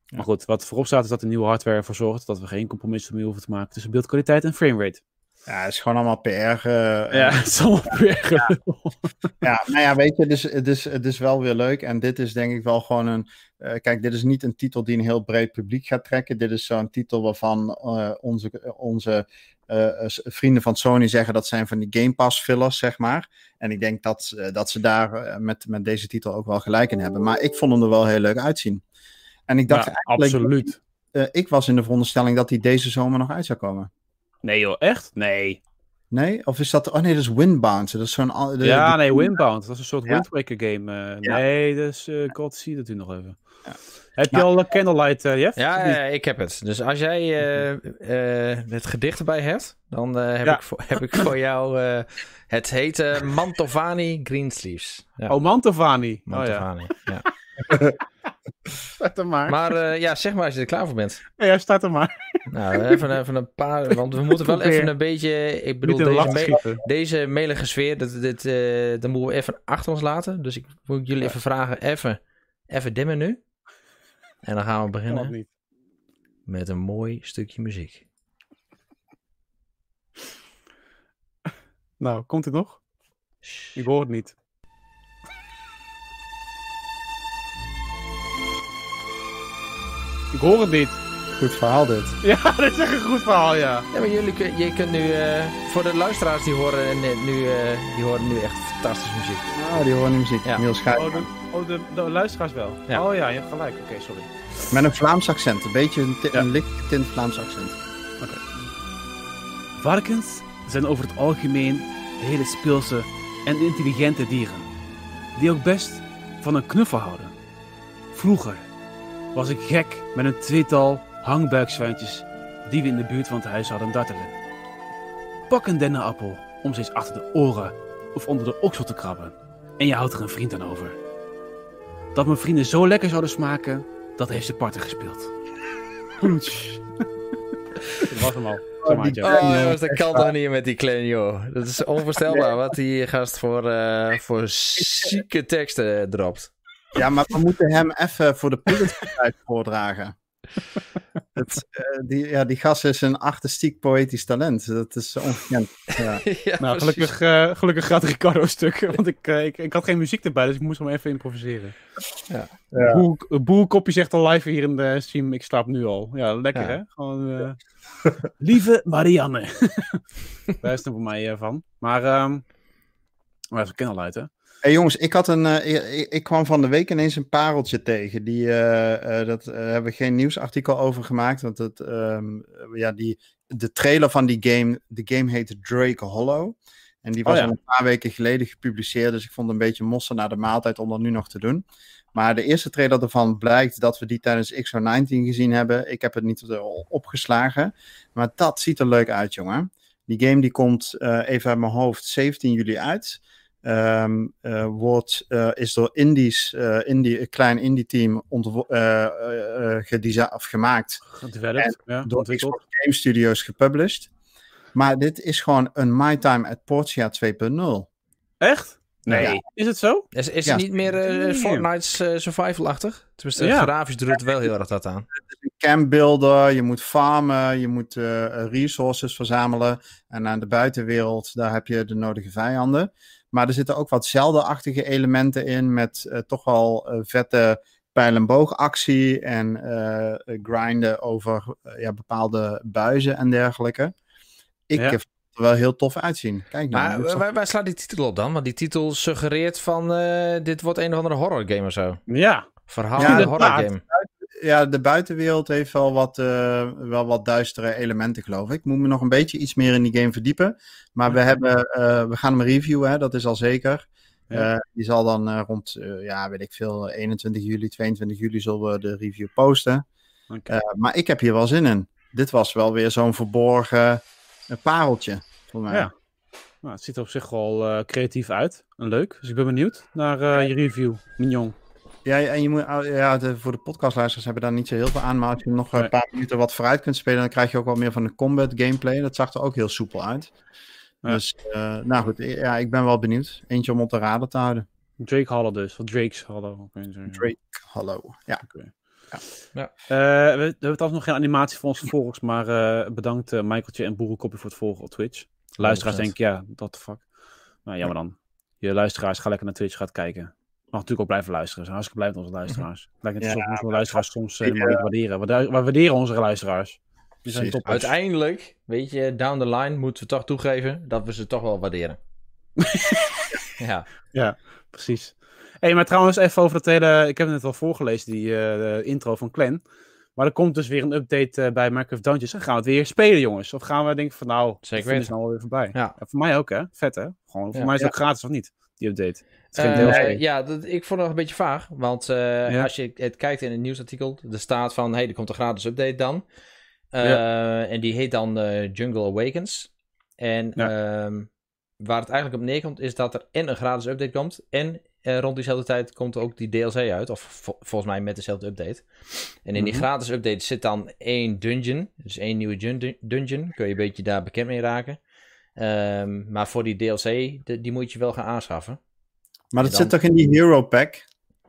Maar goed, wat voorop staat is dat de nieuwe hardware ervoor zorgt dat we geen compromissen meer hoeven te maken tussen beeldkwaliteit en framerate. Ja, het is gewoon allemaal PR. Ja, het is allemaal PR. Ja, nou ja, weet je, het is wel weer leuk. En dit is denk ik wel gewoon een... kijk, dit is niet een titel die een heel breed publiek gaat trekken. Dit is zo'n titel waarvan onze vrienden van Sony zeggen dat zijn van die Game Pass fillers, zeg maar. En ik denk dat ze daar met deze titel ook wel gelijk in hebben. Maar ik vond hem er wel heel leuk uitzien. En ik dacht eigenlijk... Absoluut. Ik was in de veronderstelling dat hij deze zomer nog uit zou komen. Nee joh, echt? Nee. Nee? Of is dat... Oh nee, dat is Windbound. Dat is zo'n... nee, Windbound. Dat is een soort Wind Waker game. Ja. Nee, dus God zie dat u nog even. Ja. Heb je al Candlelight, Jeff? Ja, ik heb het. Dus als jij het gedicht erbij hebt, dan heb ik voor jou... het heet Mantovani Greensleeves. Ja. Oh, Mantovani. Mantovani, ja. Start er maar. Maar zeg maar als je er klaar voor bent. Ja, start er maar. Nou, even een paar... Want we moeten wel even een beetje... Ik bedoel, deze melige sfeer, dat moeten we even achter ons laten. Dus ik moet jullie even vragen, even dimmen nu. En dan gaan we beginnen met een mooi stukje muziek. Nou, komt het nog? Ik hoor het niet. Ik hoor het niet. Goed verhaal dit. Ja, dit is echt een goed verhaal, ja. Ja, maar je kunt nu... voor de luisteraars die horen nu echt fantastische muziek. Ah, die horen nu muziek. Ja. Niels Gijs. De luisteraars wel. Ja. Oh ja, je hebt gelijk. Oké, sorry. Met een Vlaams accent. Een beetje een licht getint Vlaams accent. Oké. Varkens zijn over het algemeen hele speelse en intelligente dieren. Die ook best van een knuffel houden. Vroeger was ik gek met een tweetal hangbuikzwijntjes die we in de buurt van het huis hadden dartelen. Pak een dennenappel om ze eens achter de oren of onder de oksel te krabben. En je houdt er een vriend aan over. Dat mijn vrienden zo lekker zouden smaken, dat heeft ze parten gespeeld. Dat was hem al. Dat kan toch niet met die Clan, joh. Dat is onvoorstelbaar wat die gast voor zieke teksten dropt. Ja, maar we moeten hem even voor de Pulitzer voordragen. Die gast is een artistiek poëtisch talent. Dat is ongekend. Ja. Ja, nou, gelukkig gaat Ricardo stuk. Want ik had geen muziek erbij, dus ik moest hem even improviseren. Ja. Boelkopje zegt al live hier in de stream, ik slaap nu al. Ja, lekker hè? Gewoon, lieve Marianne. Daar is het voor mij van. Maar even Candlelight, hè? Hey jongens, ik kwam van de week ineens een pareltje tegen. Dat hebben we geen nieuwsartikel over gemaakt. Want de trailer van die game, de game heette Drake Hollow. En die was al een paar weken geleden gepubliceerd. Dus ik vond het een beetje mossen naar de maaltijd om dat nu nog te doen. Maar de eerste trailer ervan blijkt dat we die tijdens XO19 gezien hebben. Ik heb het niet opgeslagen. Maar dat ziet er leuk uit, jongen. Die game die komt even uit mijn hoofd 17 juli uit. Is door een klein indie team gemaakt. Gedeveloped, door Xbox Game Studios gepublished. Maar dit is gewoon een My Time at Portia 2.0. Echt? Nee. Ja. Is het zo? Is het niet meer Fortnite's survival-achtig? Tenminste, grafisch doet het wel heel erg dat aan. Het is een camp builder, je moet farmen, je moet resources verzamelen. En aan de buitenwereld, daar heb je de nodige vijanden. Maar er zitten ook wat Zelda-achtige elementen in met toch wel vette pijl-en-boogactie en grinden over bepaalde buizen en dergelijke. Ik vind het er wel heel tof uitzien. Kijk nou. Maar waar slaat die titel op dan? Want die titel suggereert van dit wordt een of andere horror game of zo. Ja. Verhaal horror game. Ja, de buitenwereld heeft wel wat duistere elementen, geloof ik. Ik moet me nog een beetje iets meer in die game verdiepen. Maar we gaan hem reviewen, hè, dat is al zeker. Ja. Die zal dan rond, weet ik veel, 21 juli, 22 juli zullen we de review posten. Okay. Maar ik heb hier wel zin in. Dit was wel weer zo'n verborgen pareltje voor mij. Ja. Nou, het ziet er op zich wel creatief uit en leuk. Dus ik ben benieuwd naar je review, Mignon. Ja, en je moet, voor de podcastluisteraars hebben daar niet zo heel veel aan. Maar als je nog een paar minuten wat vooruit kunt spelen, dan krijg je ook wel meer van de combat gameplay. Dat zag er ook heel soepel uit. Ja. Dus, nou goed, ik ben wel benieuwd. Eentje om op de radar te houden. Drake Hollow dus, of Drake's Hollow. Drake Hollow, ja. Okay. We hebben trouwens nog geen animatie voor onze volgers, maar bedankt Michaeltje en Boerenkoppie voor het volgen op Twitch. Luisteraars denken, ja, what the fuck. Nou, jammer dan. Je luisteraars, ga lekker naar Twitch, gaat kijken. Mag natuurlijk ook blijven luisteren. Zijn hartstikke blij met onze luisteraars. Lijkt net alsof onze luisteraars soms helemaal niet waarderen. We waarderen onze luisteraars. Die zijn toppers. Uiteindelijk, weet je, down the line moeten we toch toegeven dat we ze toch wel waarderen. Ja, precies. Hey, maar trouwens even over dat hele... Ik heb het net al voorgelezen, die intro van Clan. Maar er komt dus weer een update bij Minecraft Dungeons. En gaan we het weer spelen, jongens? Of gaan we denken van nou, zeker is nou alweer voorbij? Ja. Voor mij ook, hè? Vet, hè? Gewoon, voor mij is het ook gratis, of niet? Die update. Ik vond het nog een beetje vaag. Want als je het kijkt in het nieuwsartikel, er staat van, er komt een gratis update dan. En die heet dan Jungle Awakens. En waar het eigenlijk op neerkomt, is dat er en een gratis update komt, en rond diezelfde tijd komt ook die DLC uit. Of volgens mij met dezelfde update. En in die gratis update zit dan 1 dungeon. Dus 1 nieuwe dungeon. Kun je een beetje daar bekend mee raken. Maar voor die DLC, die moet je wel gaan aanschaffen. Maar dat zit toch in die Hero Pack?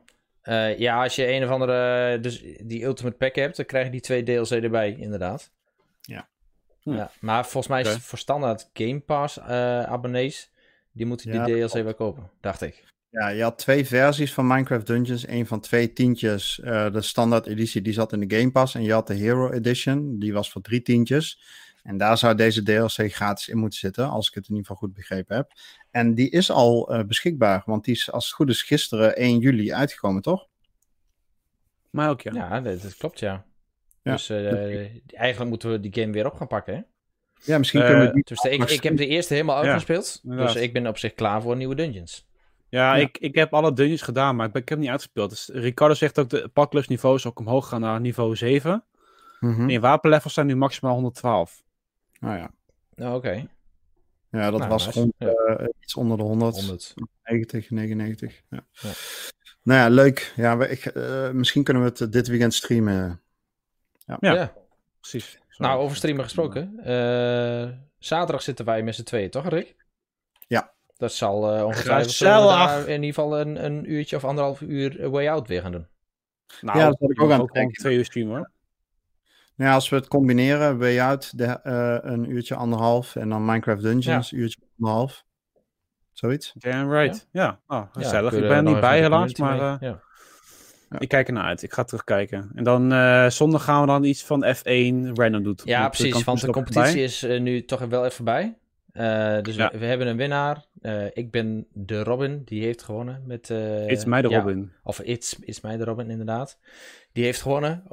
Als je een of andere... Dus die Ultimate Pack hebt, dan krijg je die 2 DLC erbij, inderdaad. Ja. Ja, maar volgens mij is voor standaard Game Pass abonnees, die moeten die DLC wel kopen, dacht ik. Ja, je had 2 versies van Minecraft Dungeons. Eén van 2 tientjes. De standaard editie, die zat in de Game Pass. En je had de Hero Edition, die was voor 3 tientjes. En daar zou deze DLC gratis in moeten zitten, als ik het in ieder geval goed begrepen heb. En die is al beschikbaar, want die is als het goed is gisteren 1 juli uitgekomen, toch? Maar ook, ja. Ja, dat klopt, ja. Dus eigenlijk moeten we die game weer op gaan pakken, hè? Ja, misschien kunnen we die... Dus ik heb de eerste helemaal uitgespeeld, dus ik ben op zich klaar voor nieuwe dungeons. Ja, ik heb alle dungeons gedaan, maar ik heb hem niet uitgespeeld. Dus Ricardo zegt ook, de paklusniveau is ook omhoog gaan naar niveau 7. En wapenlevels zijn nu maximaal 112. Nou ja. Oh, oké. Ja, dat was rond iets onder de 100. 90, 99. Ja. Nou ja, leuk. Ja, misschien kunnen we het dit weekend streamen. Ja. Precies. Zo. Nou, over streamen gesproken. Zaterdag zitten wij met z'n tweeën, toch Rick? Ja. Dat zal ongetwijfeld in ieder geval een uurtje of 1,5 uur Way Out weer gaan doen. Nou, ja, dat had ik ook aan het denken. 2 uur streamen, hoor. Ja, als we het combineren, Way Out een uurtje 1,5 en dan Minecraft Dungeons uurtje 1,5. Zoiets. Damn right. Ja. Gezellig. Ik ben er niet bij helaas, maar ik kijk ernaar uit. Ik ga terugkijken. En dan zondag gaan we dan iets van F1 random doen. Ja, precies, want de competitie is nu toch wel even voorbij. Dus we hebben een winnaar. Ik ben de Robin, die heeft gewonnen. It's mij de Robin. Of It's mij de Robin, inderdaad. Die heeft gewonnen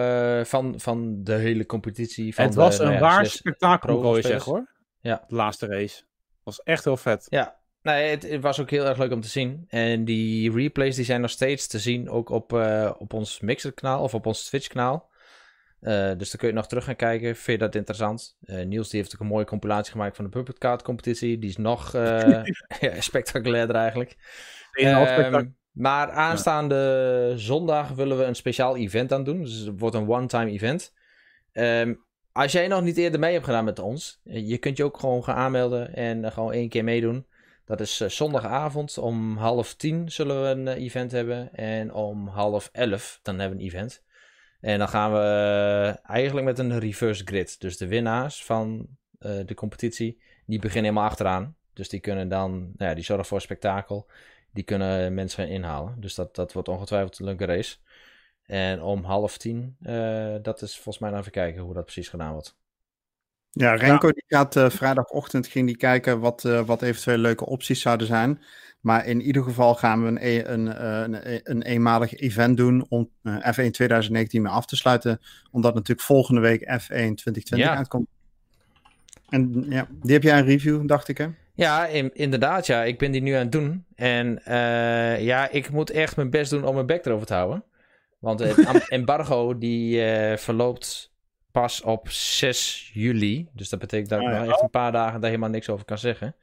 van de hele competitie. Van het was een waar spektakel, moet ik zeggen, hoor. Ja. De laatste race. Het was echt heel vet. Ja, nee, het was ook heel erg leuk om te zien. En die replays die zijn nog steeds te zien, ook op ons Mixer-kanaal of op ons Twitch-kanaal. Dus dan kun je nog terug gaan kijken. Vind je dat interessant? Niels die heeft ook een mooie compilatie gemaakt van de Puppet Card competitie. Die is nog spectaculairder eigenlijk. Maar aanstaande zondag willen we een speciaal event aan doen. Dus het wordt een one-time event. Als jij nog niet eerder mee hebt gedaan met ons, je kunt je ook gewoon gaan aanmelden en gewoon 1 keer meedoen. Dat is zondagavond om 9:30 zullen we een event hebben. En om 10:30 dan hebben we een event. En dan gaan we eigenlijk met een reverse grid. Dus de winnaars van de competitie, die beginnen helemaal achteraan. Dus die kunnen dan, die zorgen voor spektakel. Die kunnen mensen gaan inhalen. Dus dat wordt ongetwijfeld een leuke race. En om 9:30, dat is volgens mij even kijken hoe dat precies gedaan wordt. Ja, Renko die gaat vrijdagochtend die kijken wat eventueel leuke opties zouden zijn. Maar in ieder geval gaan we een eenmalig event doen om F1 2019 mee af te sluiten. Omdat natuurlijk volgende week F1 2020 uitkomt. En die heb jij een review, dacht ik, hè? Ja, inderdaad, ja. Ik ben die nu aan het doen. En ik moet echt mijn best doen om mijn bek erover te houden. Want het embargo die verloopt pas op 6 juli. Dus dat betekent dat ik nog echt een paar dagen daar helemaal niks over kan zeggen.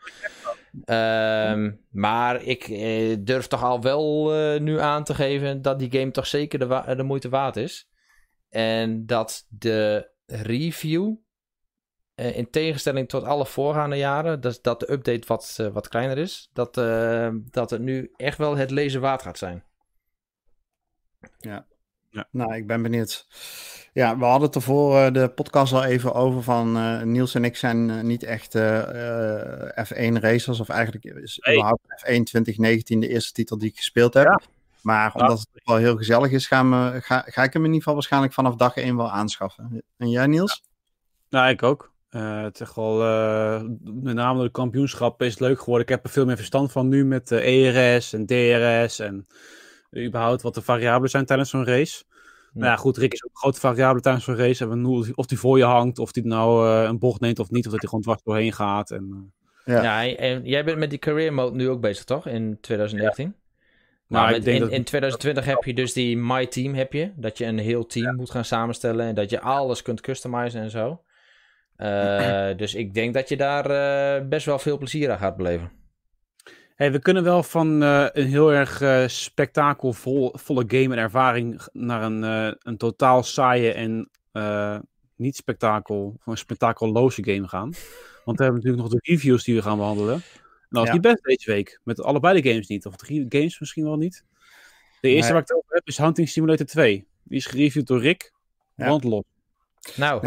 Maar ik durf toch al wel nu aan te geven dat die game toch zeker de moeite waard is. En dat de review, in tegenstelling tot alle voorgaande jaren, dat de update wat kleiner is, dat het nu echt wel het lezen waard gaat zijn. Ja. Ja. Nou, ik ben benieuwd. Ja, we hadden het er voor de podcast al even over van Niels en ik zijn niet echt F1 racers. Of eigenlijk is überhaupt F1 2019 de eerste titel die ik gespeeld heb. Ja. Maar omdat het wel heel gezellig is, ga ik hem in ieder geval waarschijnlijk vanaf dag 1 wel aanschaffen. En jij, Niels? Ja. Nou, ik ook. Het is echt wel, met name de kampioenschap is het leuk geworden. Ik heb er veel meer verstand van nu met ERS en DRS en überhaupt wat de variabelen zijn tijdens zo'n race. Nou ja, goed, Rick is ook een grote variabele tijdens zo'n race. Of die voor je hangt, of die nou een bocht neemt of niet, of dat hij gewoon dwars doorheen gaat. En en jij bent met die career mode nu ook bezig, toch? In 2019? Ja. Nou, in 2020 heb je dus die My Team, dat je een heel team moet gaan samenstellen en dat je alles kunt customizen en zo. Dus ik denk dat je daar best wel veel plezier aan gaat beleven. Hey, we kunnen wel van een heel erg spektakelvolle game en ervaring naar een totaal saaie en niet spektakelloze game gaan. Want we hebben natuurlijk nog de reviews die we gaan behandelen. Nou, is niet best deze week. Met allebei de games niet. Of 3 games misschien wel niet. De eerste waar ik het over heb is Hunting Simulator 2. Die is gereviewd door Rick. Brandlos. Nou.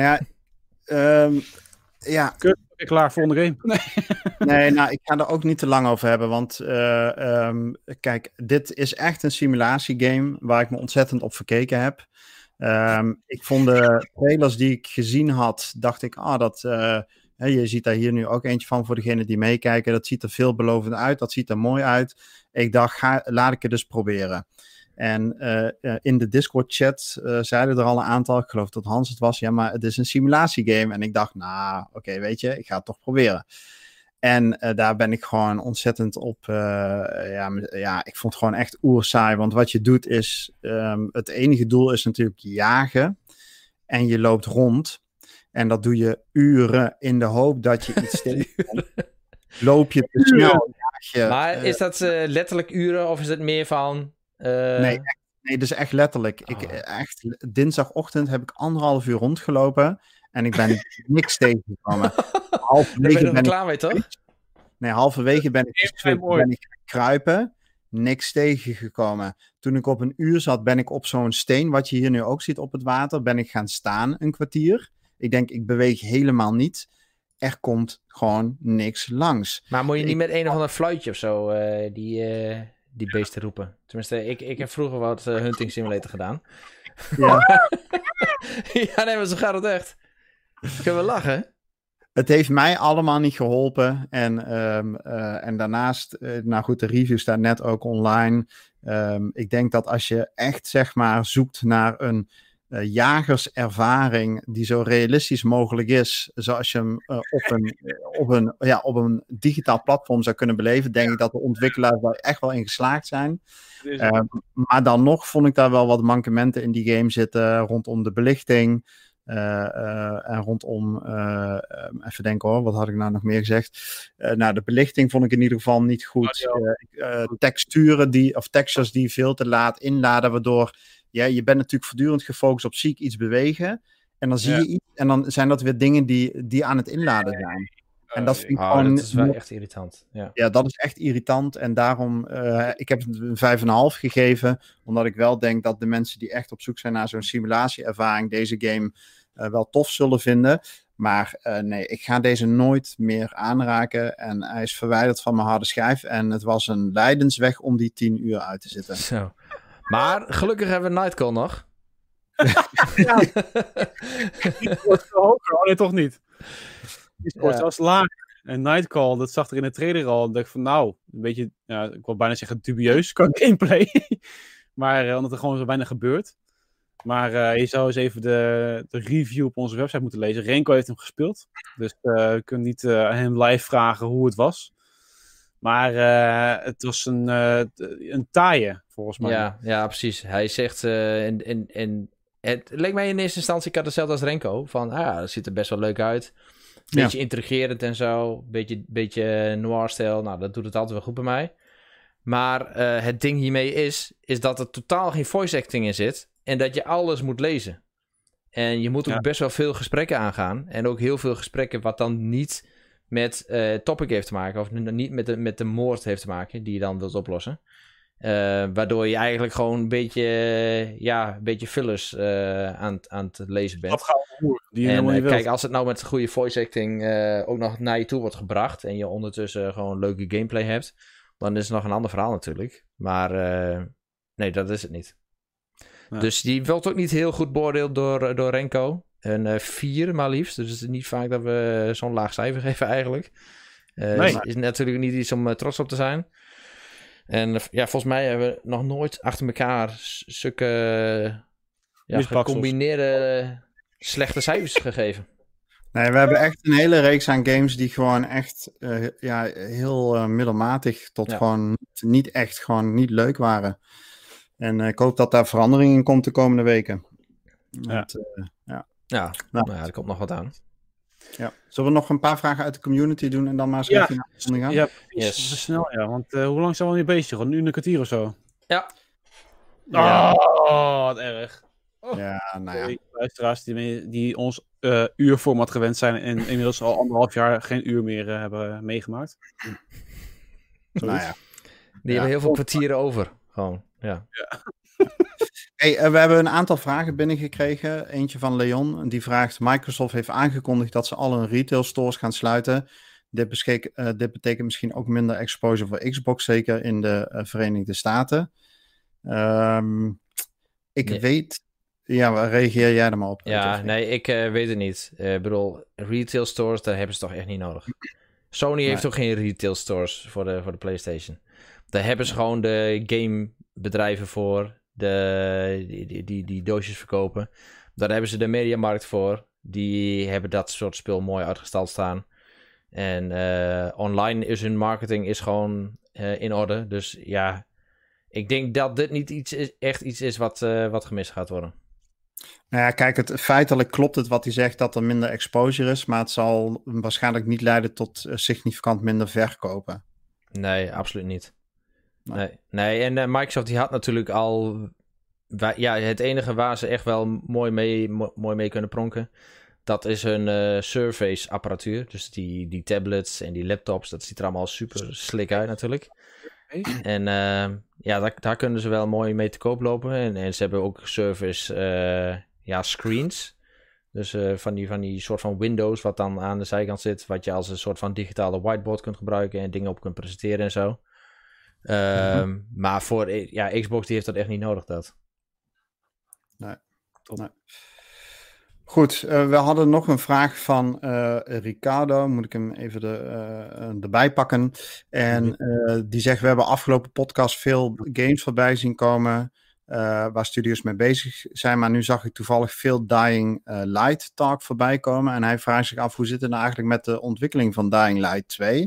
Kut, klaar, volgende game. Nee, nou, ik ga er ook niet te lang over hebben. Want kijk, dit is echt een simulatiegame waar ik me ontzettend op verkeken heb. Ik vond de trailers die ik gezien had, dacht ik, je ziet daar hier nu ook eentje van voor degenen die meekijken. Dat ziet er veelbelovend uit. Dat ziet er mooi uit. Ik dacht, laat ik het dus proberen. En in de Discord-chat zeiden er al een aantal, ik geloof dat Hans het was, ja, maar het is een simulatiegame. En ik dacht, oké, weet je, ik ga het toch proberen. En daar ben ik gewoon ontzettend op, ik vond het gewoon echt oersaai. Want wat je doet is, het enige doel is natuurlijk jagen. En je loopt rond. En dat doe je uren in de hoop dat je iets tegenkomt. Loop je te snel. Maar is dat letterlijk uren of is het meer van... Nee, dat is echt letterlijk. Dinsdagochtend heb ik 1,5 uur rondgelopen en ik ben niks tegengekomen. Halverwege ben ik klaar mee, toch? Nee, halverwege ben ik gaan kruipen. Niks tegengekomen. Toen ik op een uur zat, ben ik op zo'n steen, wat je hier nu ook ziet op het water, ben ik gaan staan een kwartier. Ik denk, ik beweeg helemaal niet. Er komt gewoon niks langs. Maar moet je niet met een of ander fluitje of zo die beesten roepen? Tenminste, ik heb vroeger wat Hunting Simulator gedaan. Ja. Ja, nee, maar zo gaat het echt. Kunnen we lachen? Het heeft mij allemaal niet geholpen. En daarnaast, nou goed, de review staat net ook online. Ik denk dat als je echt, zeg maar, zoekt naar een jagerservaring die zo realistisch mogelijk is, zoals je hem op een digitaal platform zou kunnen beleven, denk ik dat de ontwikkelaars daar echt wel in geslaagd zijn. Maar dan nog vond ik daar wel wat mankementen in die game zitten, rondom de belichting en rondom, even denken hoor, wat had ik nou nog meer gezegd? De belichting vond ik in ieder geval niet goed. Textures die veel te laat inladen, waardoor je bent natuurlijk voortdurend gefocust op zie ik iets bewegen. En dan zie je iets. En dan zijn dat weer dingen die aan het inladen zijn. En dat vind ik gewoon... Dat is wel echt irritant. Ja, dat is echt irritant. En daarom, ik heb het een 5,5 gegeven. Omdat ik wel denk dat de mensen die echt op zoek zijn naar zo'n simulatieervaring deze game wel tof zullen vinden. Maar nee, ik ga deze nooit meer aanraken. En hij is verwijderd van mijn harde schijf. En het was een lijdensweg om die 10 uur uit te zitten. Zo. Maar gelukkig hebben we Nightcall nog. Ja. Die wordt veel hoger. Oh nee, toch niet. Die wordt zelfs laag. En Nightcall, dat zag er in de trailer al. En dacht van een beetje, ik wil bijna zeggen dubieus qua gameplay. Maar omdat er gewoon zo weinig gebeurt. Maar je zou eens even de review op onze website moeten lezen. Renko heeft hem gespeeld. Dus we kunnen niet aan hem live vragen hoe het was. Maar het was een taaie, volgens mij. Ja, precies. Hij zegt, het leek mij in eerste instantie, ik had hetzelfde als Renko. Van, dat ziet er best wel leuk uit. Beetje intrigerend en zo. Beetje noir-stijl. Nou, dat doet het altijd wel goed bij mij. Maar het ding hiermee is dat er totaal geen voice acting in zit. En dat je alles moet lezen. En je moet ook best wel veel gesprekken aangaan. En ook heel veel gesprekken wat dan niet met topic heeft te maken. Of niet met de moord heeft te maken die je dan wilt oplossen. Waardoor je eigenlijk gewoon een beetje fillers aan het lezen bent. Dat gaat die je niet kijk, als het nou met goede voice acting ook nog naar je toe wordt gebracht en je ondertussen gewoon leuke gameplay hebt, dan is het nog een ander verhaal natuurlijk. Maar nee, dat is het niet. Ja. Dus die wordt ook niet heel goed beoordeeld door Renko. Een 4 maar liefst. Dus het is niet vaak dat we zo'n laag cijfer geven eigenlijk. Nee. Is natuurlijk niet iets om trots op te zijn. En volgens mij hebben we nog nooit achter elkaar zulke gecombineerde slechte cijfers gegeven. Nee, we hebben echt een hele reeks aan games die gewoon echt heel middelmatig tot gewoon niet leuk waren. En ik hoop dat daar verandering in komt de komende weken. Er komt nog wat aan. Ja. Zullen we nog een paar vragen uit de community doen en dan maar eens even naar de uitzending gaan? Ja, yes. Snel, want hoe lang zijn we al niet bezig? Een uur en een kwartier of zo? Ja. Oh, wat erg. Ja, nou ja. Luisteraars die ons uurformat gewend zijn en inmiddels al 1,5 jaar geen uur meer hebben meegemaakt. Nou ja. Die hebben heel veel kwartieren over. Gewoon, ja. Hey, we hebben een aantal vragen binnengekregen. Eentje van Leon. Die vraagt: Microsoft heeft aangekondigd dat ze al hun retail stores gaan sluiten. Dit betekent misschien ook minder exposure voor Xbox, zeker in de Verenigde Staten. Weet... Ja, reageer jij er maar op? Ja, nee, ik weet het niet. Ik bedoel, retail stores, daar hebben ze toch echt niet nodig. Sony heeft ook geen retail stores voor de PlayStation. Daar hebben ze gewoon de gamebedrijven voor, die doosjes verkopen. Daar hebben ze de mediamarkt voor. Die hebben dat soort spul mooi uitgestald staan. En online is hun marketing is gewoon in orde. Dus ja, ik denk dat dit niet echt iets is wat gemist gaat worden. Nou ja, kijk, feitelijk klopt het wat hij zegt dat er minder exposure is, maar het zal waarschijnlijk niet leiden tot significant minder verkopen. Nee, absoluut niet. Nee. En Microsoft die had natuurlijk al... het enige waar ze echt wel mooi mee kunnen pronken, dat is hun Surface apparatuur. Dus die tablets en die laptops, dat ziet er allemaal super slick uit natuurlijk. En daar kunnen ze wel mooi mee te koop lopen. En ze hebben ook Surface screens. Dus van die soort van Windows wat dan aan de zijkant zit, wat je als een soort van digitale whiteboard kunt gebruiken en dingen op kunt presenteren en zo. Maar voor Xbox die heeft dat echt niet nodig, dat. Nee. Goed, we hadden nog een vraag van Ricardo. Moet ik hem even erbij pakken. En die zegt: we hebben afgelopen podcast veel games voorbij zien komen waar studios mee bezig zijn. Maar nu zag ik toevallig veel Dying Light talk voorbij komen. En hij vraagt zich af: hoe zit het nou eigenlijk met de ontwikkeling van Dying Light 2?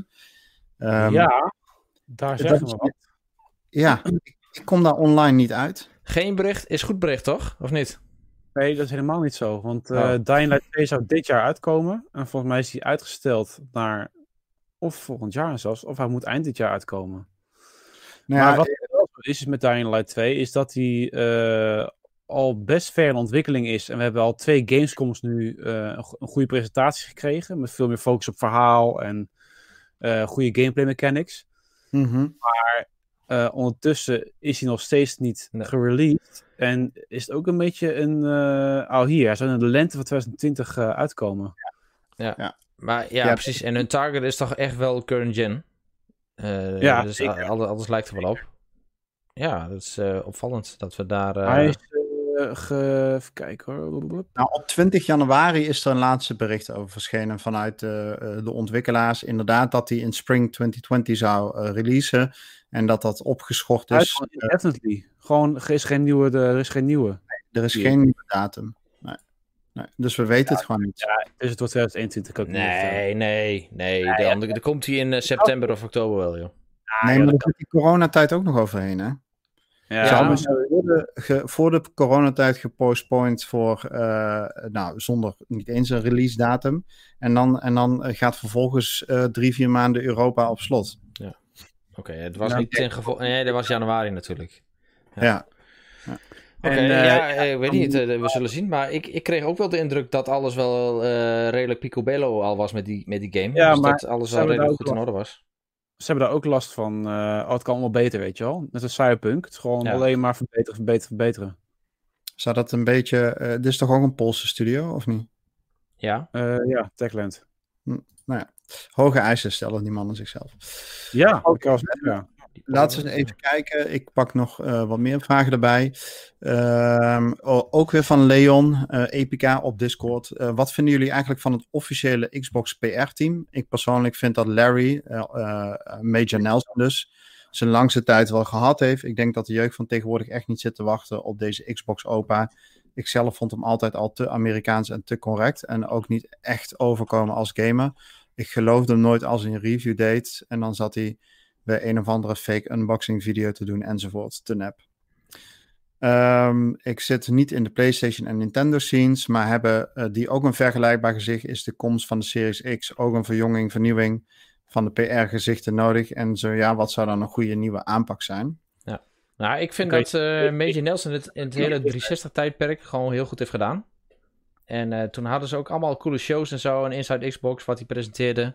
Daar zeggen we wat. Ja, ik kom daar online niet uit. Geen bericht is goed bericht, toch? Of niet? Nee, dat is helemaal niet zo. Want Dying Light 2 zou dit jaar uitkomen. En volgens mij is die uitgesteld naar of volgend jaar zelfs. Of hij moet eind dit jaar uitkomen. Nou maar wat wel zo is met Dying Light 2... is dat die al best ver in ontwikkeling is. En we hebben al 2 Gamescoms nu een goede presentatie gekregen. Met veel meer focus op verhaal en goede gameplay mechanics. Mm-hmm. Maar ondertussen is hij nog steeds niet gereleased. En is het ook een beetje een... hij zou in de lente van 2020 uitkomen. Ja. Maar precies. En hun target is toch echt wel current gen. Dus alles lijkt er wel op. Ja, dat is opvallend dat we daar... Hij is... even kijken hoor. Nou, op 20 januari is er een laatste bericht over verschenen vanuit de ontwikkelaars. Inderdaad dat hij in spring 2020 zou releasen. En dat opgeschort is. Definitely. Gewoon, er is geen nieuwe. Nee, er is geen nieuwe datum. Nee. Dus we weten het gewoon niet. Ja, dus het wordt 2021 ook niet. Nee. Dan komt hij in september of oktober wel, joh. Nee, maar dan zit die coronatijd ook nog overheen, hè? Ja. Ze worden voor de coronatijd gepostponed voor, zonder niet eens een release datum. En dan gaat vervolgens 3-4 maanden Europa op slot. Ja. Oké, het was niet ten gevolge... Nee, dat was januari natuurlijk. Ja. Ik weet niet, we zullen zien. Maar ik kreeg ook wel de indruk dat alles wel redelijk picobello al was met die game. Ja, dus maar dat alles wel redelijk goed in orde was. Ze hebben daar ook last van. Het kan allemaal beter, weet je wel. Net als Cyberpunk. Het is gewoon alleen maar verbeteren. Zou dat een beetje... dit is toch ook een Poolse studio, of niet? Ja. Ja, Techland. Nou ja, hoge eisen stellen die mannen zichzelf. Ja, Laten we even kijken. Ik pak nog wat meer vragen erbij. Ook weer van Leon, Epica op Discord. Wat vinden jullie eigenlijk van het officiële Xbox PR-team? Ik persoonlijk vind dat Larry, Major Nelson dus, zijn langste tijd wel gehad heeft. Ik denk dat de jeugd van tegenwoordig echt niet zit te wachten op deze Xbox Opa. Ik zelf vond hem altijd al te Amerikaans en te correct. En ook niet echt overkomen als gamer. Ik geloofde hem nooit als hij een review deed. En dan zat hij bij een of andere fake unboxing video te doen enzovoort. Te nep. Ik zit niet in de PlayStation en Nintendo scenes. Maar hebben die ook een vergelijkbaar gezicht? Is de komst van de Series X ook een vernieuwing van de PR-gezichten nodig? En zo ja, wat zou dan een goede nieuwe aanpak zijn? Ja. Nou, ik vind dat Major Nelson het in het hele 360-tijdperk gewoon heel goed heeft gedaan. En toen hadden ze ook allemaal coole shows en zo. En Inside Xbox, wat hij presenteerde.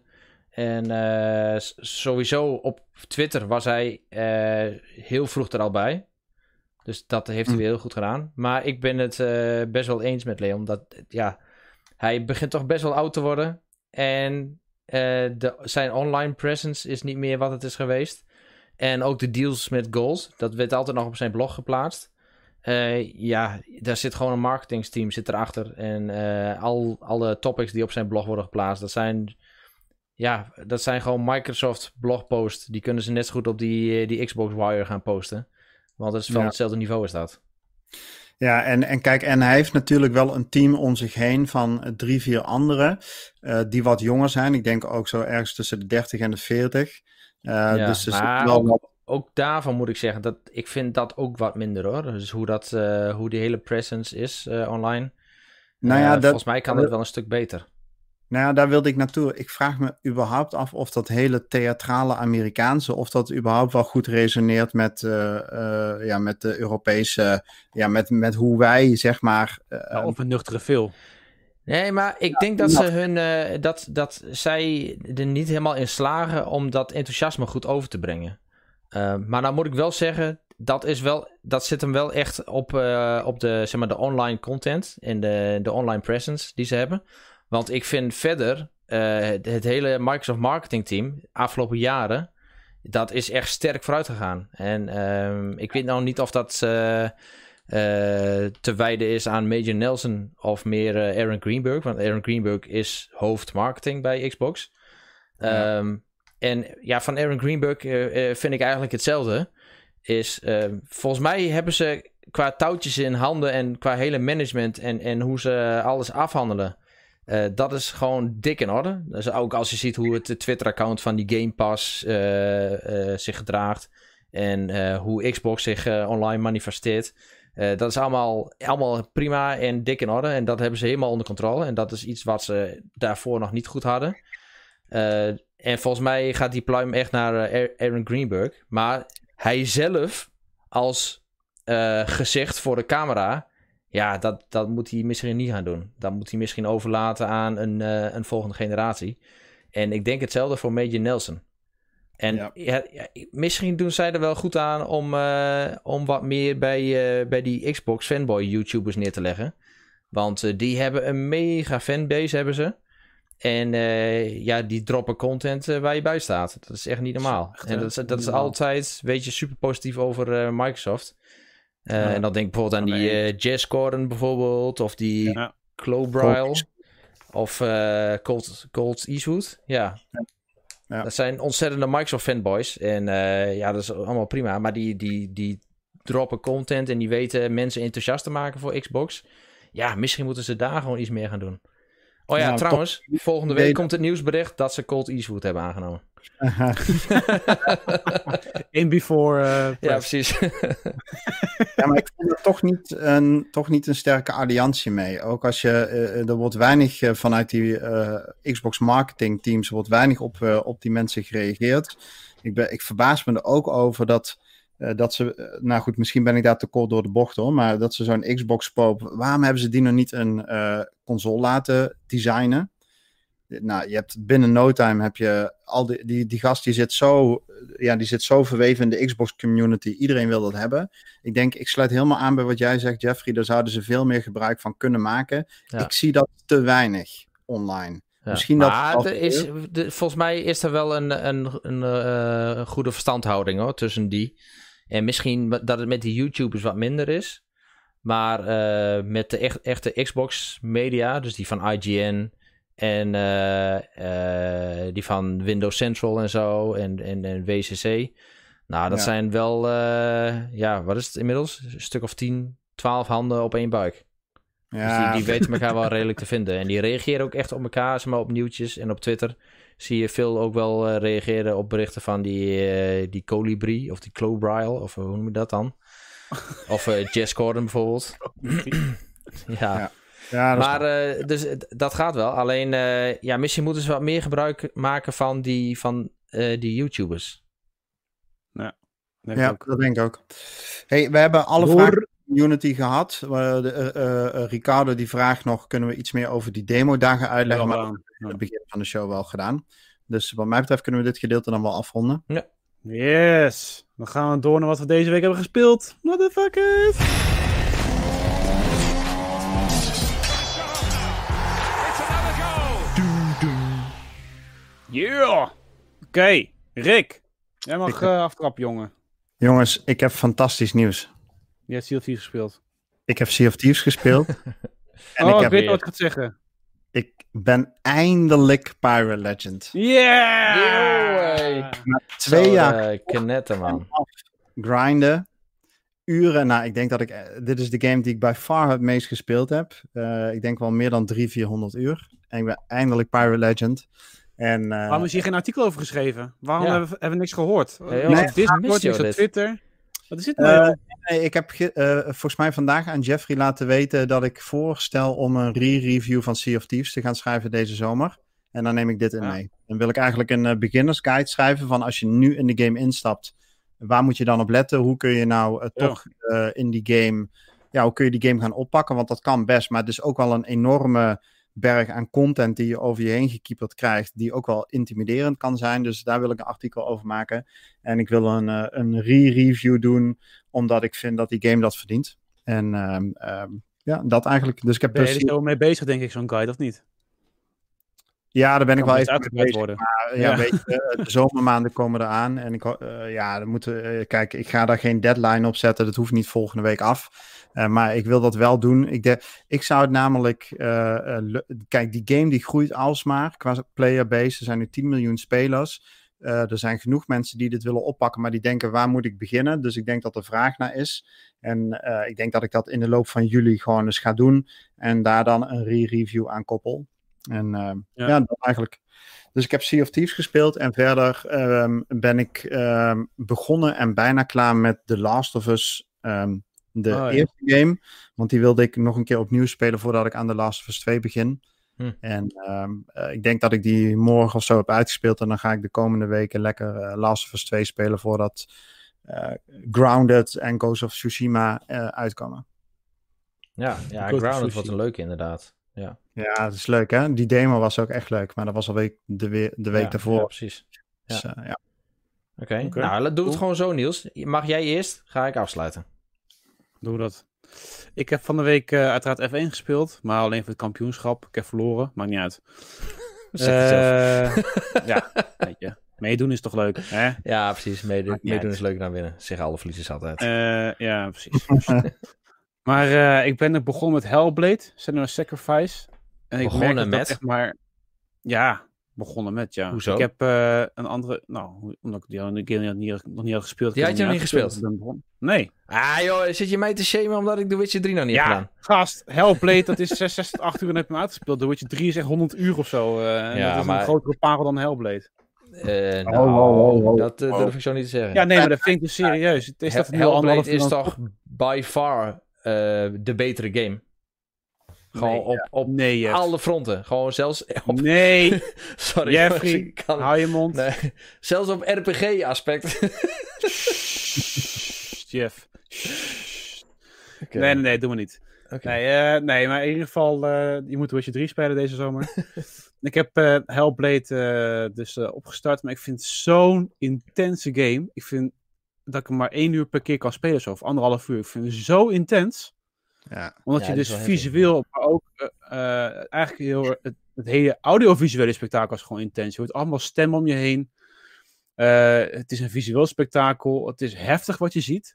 En sowieso op Twitter was hij heel vroeg er al bij. Dus dat heeft hij weer heel goed gedaan. Maar ik ben het best wel eens met Leon. Dat, hij begint toch best wel oud te worden. En zijn online presence is niet meer wat het is geweest. En ook de deals met goals. Dat werd altijd nog op zijn blog geplaatst. Daar zit gewoon een marketingsteam zit erachter. En alle topics die op zijn blog worden geplaatst, dat zijn gewoon Microsoft blogposts. Die kunnen ze net zo goed op die Xbox Wire gaan posten. Want het is van hetzelfde niveau is dat. Ja, en kijk, en hij heeft natuurlijk wel een team om zich heen van 3-4 anderen. Die wat jonger zijn. Ik denk ook zo ergens tussen de 30 en de 40. Dus maar ook daarvan moet ik zeggen, ik vind dat ook wat minder hoor. Dus hoe die hele presence is online. Volgens mij kan dat wel een stuk beter. Nou ja, daar wilde ik naartoe. Ik vraag me überhaupt af of dat hele theatrale Amerikaanse, of dat überhaupt wel goed resoneert met de Europese, met hoe wij, zeg maar... of een nuchtere veel. Nee, maar ik denk dat ze dat zij er niet helemaal in slagen om dat enthousiasme goed over te brengen. Maar nou moet ik wel zeggen, dat zit hem wel echt op de, zeg maar, de online content en de online presence die ze hebben. Want ik vind verder het hele Microsoft marketing team afgelopen jaren, dat is echt sterk vooruit gegaan. En ik weet nou niet of dat te wijden is aan Major Nelson of meer Aaron Greenberg. Want Aaron Greenberg is hoofd marketing bij Xbox. Van Aaron Greenberg vind ik eigenlijk hetzelfde. Volgens mij hebben ze qua touwtjes in handen en qua hele management en hoe ze alles afhandelen. Dat is gewoon dik in orde. Dus ook als je ziet hoe het Twitter-account van die Game Pass zich gedraagt. En hoe Xbox zich online manifesteert. Dat is allemaal prima en dik in orde. En dat hebben ze helemaal onder controle. En dat is iets wat ze daarvoor nog niet goed hadden. En volgens mij gaat die pluim echt naar Aaron Greenberg. Maar hij zelf als gezicht voor de camera... Ja, dat moet hij misschien niet gaan doen. Dat moet hij misschien overlaten aan een volgende generatie. En ik denk hetzelfde voor Major Nelson. En misschien doen zij er wel goed aan om wat meer bij die Xbox fanboy YouTubers neer te leggen. Want die hebben een mega fanbase, hebben ze. En die droppen content waar je bij staat. Dat is echt niet normaal. En dat is altijd, weet je, super positief over Microsoft. En dan denk ik bijvoorbeeld aan die Jazz Gordon bijvoorbeeld. Of die Clobrile. Of Colt Eastwood. Ja. Dat zijn ontzettende Microsoft fanboys. En dat is allemaal prima. Maar die droppen content en die weten mensen enthousiast te maken voor Xbox. Ja, misschien moeten ze daar gewoon iets meer gaan doen. Oh ja, trouwens, volgende week komt het nieuwsbericht dat ze Colt Eastwood hebben aangenomen. In before. Ja, precies. Ja, maar ik vind er toch niet een sterke alliantie mee. Ook als er wordt weinig vanuit die Xbox marketing teams wordt weinig op die mensen gereageerd. Ik verbaas me er ook over dat ze, nou goed, misschien ben ik daar te kort door de bocht hoor, maar dat ze zo'n Xbox Pope, waarom hebben ze die nog niet een console laten designen? nou, je hebt binnen no time heb je al die gast die zit zo verweven in de Xbox community. Iedereen wil dat hebben. Ik sluit helemaal aan bij wat jij zegt, Jeffrey. Daar zouden ze veel meer gebruik van kunnen maken. Ja. Ik zie dat te weinig online. Ja. Misschien maar volgens mij is er wel een goede verstandhouding hoor, tussen die. En misschien dat het met die YouTubers wat minder is. Maar met de echte Xbox media, dus die van IGN en die van Windows Central en zo en WCC. Nou, dat zijn wel, wat is het inmiddels? Een stuk of 10, 12 handen op één buik. Ja, dus die weten elkaar wel redelijk te vinden. En die reageren ook echt op elkaar, zeg maar op nieuwtjes en op Twitter. Zie je veel ook wel reageren op berichten van die Colibri of die Clobrile, of hoe noem je dat dan? Of Jess Gordon bijvoorbeeld. Ja, maar dus dat gaat wel. Alleen, misschien moeten ze wat meer gebruik maken van die YouTubers. Ja, dat denk ik ook. Hey, we hebben alle vragen community gehad. Ricardo die vraagt nog, kunnen we iets meer over die demo-dagen uitleggen? Maar dat hebben we aan het begin van de show wel gedaan. Dus wat mij betreft kunnen we dit gedeelte dan wel afronden. Ja. Yes. Dan gaan we door naar wat we deze week hebben gespeeld. Motherfuckers. Yeah. Oké, Rick. Jij mag aftrappen, jongen. Jongens, ik heb fantastisch nieuws. Je hebt Sea of Thieves gespeeld. Ik heb Sea of Thieves gespeeld. En ik weet wat ik ga zeggen. Ik ben eindelijk Pirate Legend. Yeah! Na 2 jaar knetten, man. Grinden. Uren. Nou, ik denk dat dit is de game die ik by far het meest gespeeld heb. Ik denk wel meer dan 300-400 uur. En ik ben eindelijk Pirate Legend. En, waarom is hier geen artikel over geschreven? Waarom hebben we niks gehoord? Discord, is op Twitter. Wat is dit nou? Ik heb volgens mij vandaag aan Jeffrey laten weten dat ik voorstel om een re-review van Sea of Thieves te gaan schrijven deze zomer. En dan neem ik dit in mee. Dan wil ik eigenlijk een beginners guide schrijven van als je nu in de game instapt, waar moet je dan op letten? Hoe kun je nou toch in die game, hoe kun je die game gaan oppakken? Want dat kan best, maar het is ook wel een enorme berg aan content die je over je heen gekieperd krijgt, die ook wel intimiderend kan zijn. Dus daar wil ik een artikel over maken. En ik wil een re-review doen, omdat ik vind dat die game dat verdient. En dat eigenlijk. Dus ik heb ben je er zo mee bezig, denk ik, zo'n guide, of niet? Ja, daar ben ik wel even mee bezig. Worden. Maar, weet je, de zomermaanden komen eraan. En kijk, ik ga daar geen deadline op zetten. Dat hoeft niet volgende week af. Maar ik wil dat wel doen. Ik zou het namelijk... kijk, die game die groeit alsmaar qua playerbase. Er zijn nu 10 miljoen spelers. Er zijn genoeg mensen die dit willen oppakken, maar die denken, waar moet ik beginnen? Dus ik denk dat er vraag naar is. En ik denk dat ik dat in de loop van juli gewoon eens ga doen. En daar dan een re-review aan koppel. En dat eigenlijk. Dus ik heb Sea of Thieves gespeeld. En verder ben ik begonnen en bijna klaar met The Last of Us... eerste game, want die wilde ik nog een keer opnieuw spelen voordat ik aan The Last of Us 2 begin. En ik denk dat ik die morgen of zo heb uitgespeeld en dan ga ik de komende weken lekker Last of Us 2 spelen voordat Grounded en Ghost of Tsushima uitkomen. Ja, Grounded wordt een leuke inderdaad. Ja, dat is leuk hè. Die demo was ook echt leuk, maar dat was al de week daarvoor. Ja, precies. Dus, Oké. Nou, doe het gewoon zo, Niels. Mag jij eerst? Ga ik afsluiten. Doe dat. Ik heb van de week uiteraard F1 gespeeld, maar alleen voor het kampioenschap. Ik heb verloren, maakt niet uit. Weet je. Meedoen is toch leuk, hè? Ja, precies. Meedoen is leuker dan winnen. Zeggen alle verliezers altijd. Ja, precies. Maar ik ben begonnen met Hellblade, Senua's Sacrifice. En ik begonnen met? Echt maar... Ja, begonnen met, ja. Hoezo? Ik heb een andere... Nou, omdat ik die game nog niet had gespeeld. Die had je nog niet gespeeld? Nee. Ah joh, zit je mij te shamen omdat ik The Witcher 3 nog niet heb gedaan? Gast, Hellblade, dat is 66, 8 uur en heb je hem uitgespeeld. The Witcher 3 is echt 100 uur of zo. En dat is een grotere parel dan Hellblade. Dat durf ik zo niet te zeggen. Ja, nee, maar dat vind ik dus serieus. Het is Hellblade is toch by far de betere game. Gewoon op alle fronten. Gewoon zelfs op... Nee. Sorry. Jeffrey, hou je mond. Nee. Zelfs op RPG-aspect. Jeff. Okay. Nee, doe maar niet. Nee, maar in ieder geval, je moet Witcher 3 spelen deze zomer. Ik heb Hellblade dus opgestart, maar ik vind het zo'n intense game. Ik vind dat ik hem maar 1 uur per keer kan spelen, zo, of 1,5 uur. Ik vind het zo intens. Ja. Omdat je dus visueel, maar ook eigenlijk heel, het hele audiovisuele spektakel is gewoon intens. Je hoort allemaal stemmen om je heen. Het is een visueel spektakel. Het is heftig wat je ziet.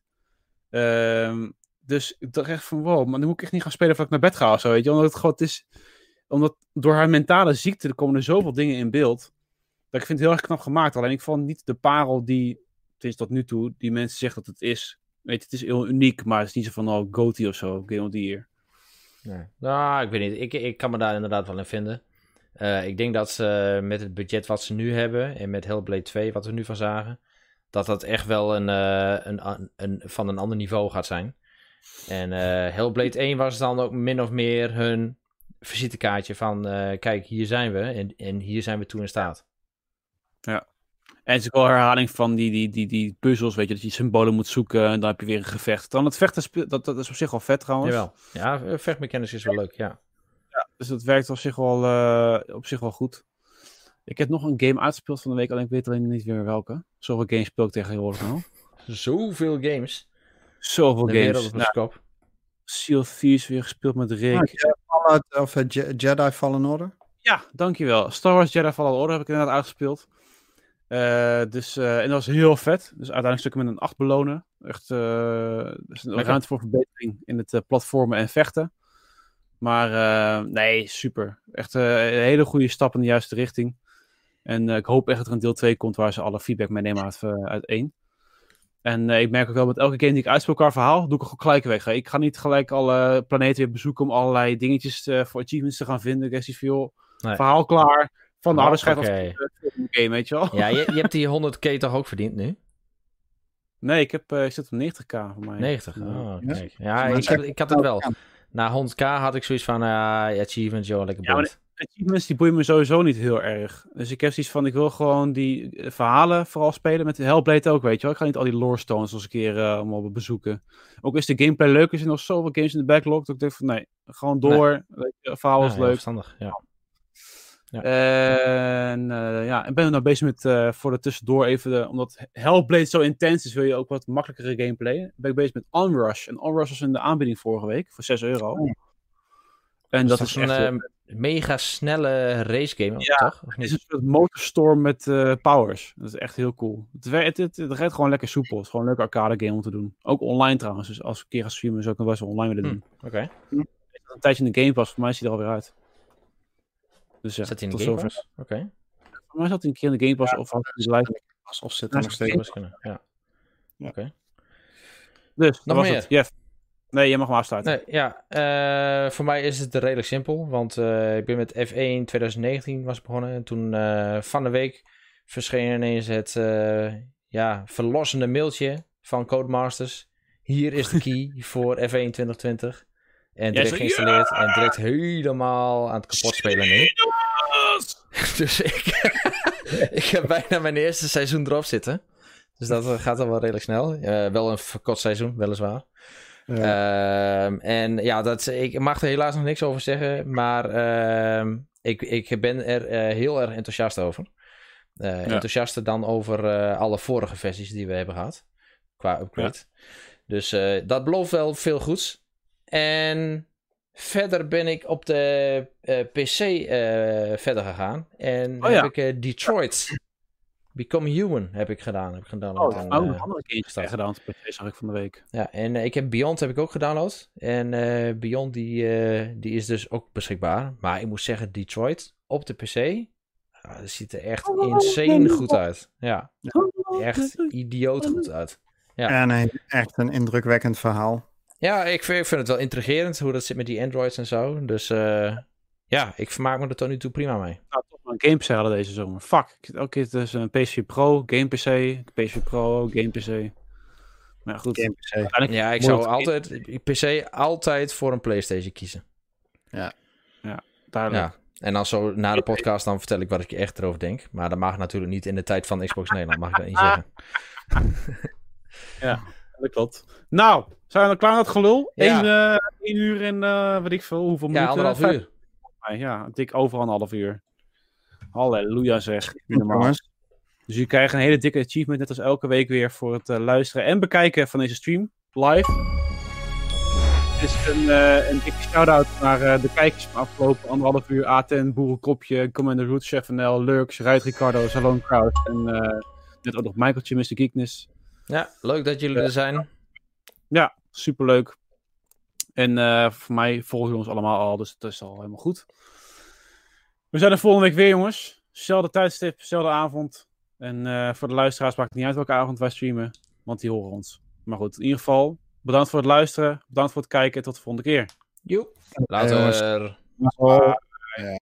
Dus ik dacht echt van, wow, maar nu moet ik echt niet gaan spelen voordat ik naar bed ga of zo, weet je. Omdat het gewoon, omdat door haar mentale ziekte, er komen er zoveel dingen in beeld. Dat ik vind het heel erg knap gemaakt. Alleen ik vond niet de parel die, het is tot nu toe, die mensen zeggen dat het is. Weet je, het is heel uniek, maar het is niet zo van, GOTY of zo, Game of the Year. Nee. Nou, ik weet niet. Ik kan me daar inderdaad wel in vinden. Ik denk dat ze met het budget wat ze nu hebben en met Hellblade 2, wat we nu van zagen, dat echt wel een van een ander niveau gaat zijn. En Hellblade 1 was dan ook min of meer hun visitekaartje van, kijk, hier zijn we en hier zijn we toe in staat. Ja. En het is ook wel herhaling van die puzzels, weet je, dat je symbolen moet zoeken en dan heb je weer een gevecht. Dan het vechten, dat is op zich wel vet trouwens. Jawel. Ja, vechtmechanics is wel leuk, ja. Ja, dus dat werkt op zich wel goed. Ik heb nog een game uitgespeeld van de week, alleen ik weet alleen niet meer welke. Zoveel games speel ik tegenwoordig nou. Zoveel games. Zoveel de games. Wereld op een kop. Sea of Thieves weer gespeeld met Rick. Jedi Fallen Order? Ja, dankjewel. Star Wars Jedi Fallen Order heb ik inderdaad uitgespeeld. En dat was heel vet. Dus uiteindelijk stukken met een 8 belonen. Echt dus een ruimte voor verbetering in het platformen en vechten. Maar nee, super. Echt een hele goede stap in de juiste richting. En ik hoop echt dat er een deel 2 komt waar ze alle feedback meenemen uit 1. En ik merk ook wel met elke game die ik uitspeel qua verhaal, doe ik er gewoon gelijk weg. Ik ga niet gelijk alle planeten weer bezoeken om allerlei dingetjes voor achievements te gaan vinden. Ik heb veel verhaal klaar van de harde schijf als game, weet je wel. Ja, je hebt die 100k toch ook verdiend nu? Nee, ik zit op 90k voor mij. 90? Oh, kijk. Ja, ik had het wel. Na 100k had ik zoiets van, achievements, joh, lekker boeiend. Ja, achievements die boeien me sowieso niet heel erg. Dus ik heb zoiets van, ik wil gewoon die verhalen vooral spelen. Met Hellblade ook, weet je wel. Ik ga niet al die lore stones nog eens een keer allemaal bezoeken. Ook is de gameplay leuk, er zijn nog zoveel games in de backlog. Dat ik denk van, nee, gewoon door. Nee. Het verhaal is leuk. Verstandig, ja. Ja. En ben ik nou bezig met voor de tussendoor even, omdat Hellblade zo intens is, wil je ook wat makkelijkere gameplay. Ben ik bezig met Onrush. En Onrush was in de aanbieding vorige week voor €6. En dat is echt een mega snelle race game, toch? Of het is een soort motorstorm met powers. Dat is echt heel cool. Het rijdt gewoon lekker soepel. Het is gewoon een leuke arcade game om te doen. Ook online trouwens. Dus als ik een keer ga streamen, zou ik nog best wel online willen doen. Oké. Een tijdje in de Game Pass. Voor mij is hij er alweer uit. Dus ja, zit hij in de Game Pass? Oké. Voor mij zat hij een keer in de Game Pass of had hij live. Of zit er nog steeds. Ja. Oké. Dus, nog meer? Jeff. Nee, je mag maar afsluiten. Nee, voor mij is het redelijk simpel. Want ik ben met F1 2019 was begonnen. En toen van de week verscheen ineens het verlossende mailtje van Codemasters. Hier is de key voor F1 2020. En direct geïnstalleerd en direct helemaal aan het kapot spelen nu. Dus ik heb bijna mijn eerste seizoen erop zitten. Dus dat gaat dan wel redelijk snel. Wel een verkort seizoen, weliswaar. Ja. En ja, ik mag er helaas nog niks over zeggen. Maar ik ben er heel erg enthousiast over. Enthousiaster dan over alle vorige versies die we hebben gehad. Qua upgrade. Ja. Dus dat belooft wel veel goeds. En verder ben ik op de PC verder gegaan. En heb ik Detroit Become Human heb ik gedaan. Heb ik gedownload. Een andere game gedaan op PC, zag ik van de week. Ja, en ik heb Beyond heb ik ook gedownload. En Beyond die is dus ook beschikbaar. Maar ik moet zeggen, Detroit op de PC... dat ziet er echt insane goed uit. Ja, echt idioot goed uit. Ja. En echt een indrukwekkend verhaal. Ja, ik vind het wel intrigerend hoe dat zit met die Androids en zo. Dus ik vermaak me er tot nu toe prima mee. Nou, toch maar een Game PC hadden deze zomer. Fuck. Elke keer dus een PS4 Pro, Game PC, PS4 Pro, Game PC. Maar ja, goed. Game PC. Ja, ik zou altijd PC altijd voor een PlayStation kiezen. Ja, duidelijk. Ja. En dan zo na de podcast dan vertel ik wat ik echt erover denk. Maar dat mag natuurlijk niet in de tijd van Xbox Nederland, mag ik dat niet zeggen. Ja. dat klopt. Nou, zijn we dan klaar met het gelul? Ja. 1 uur en weet ik veel, hoeveel Ja, minuten? 1,5 uur. Ja, dik over 1,5 uur. Halleluja zeg. Jongens. Dus jullie krijgen een hele dikke achievement, net als elke week weer, voor het luisteren en bekijken van deze stream, live. Het is een dikke shout-out naar de kijkers van afgelopen 1,5 uur. A10, Boerenkopje, Commander Roots, Chef NL, Lurks, Ruud Ricardo, Salon Crowd en net ook nog Michaeltje, Mr. Geekness. Ja, leuk dat jullie er zijn. Ja, superleuk. En voor mij volgen jullie ons allemaal al, dus dat is al helemaal goed. We zijn er volgende week weer, jongens. Zelfde tijdstip, zelfde avond. En voor de luisteraars maakt het niet uit welke avond wij streamen, want die horen ons. Maar goed, in ieder geval, bedankt voor het luisteren, bedankt voor het kijken en tot de volgende keer. Joep. Later. Oh.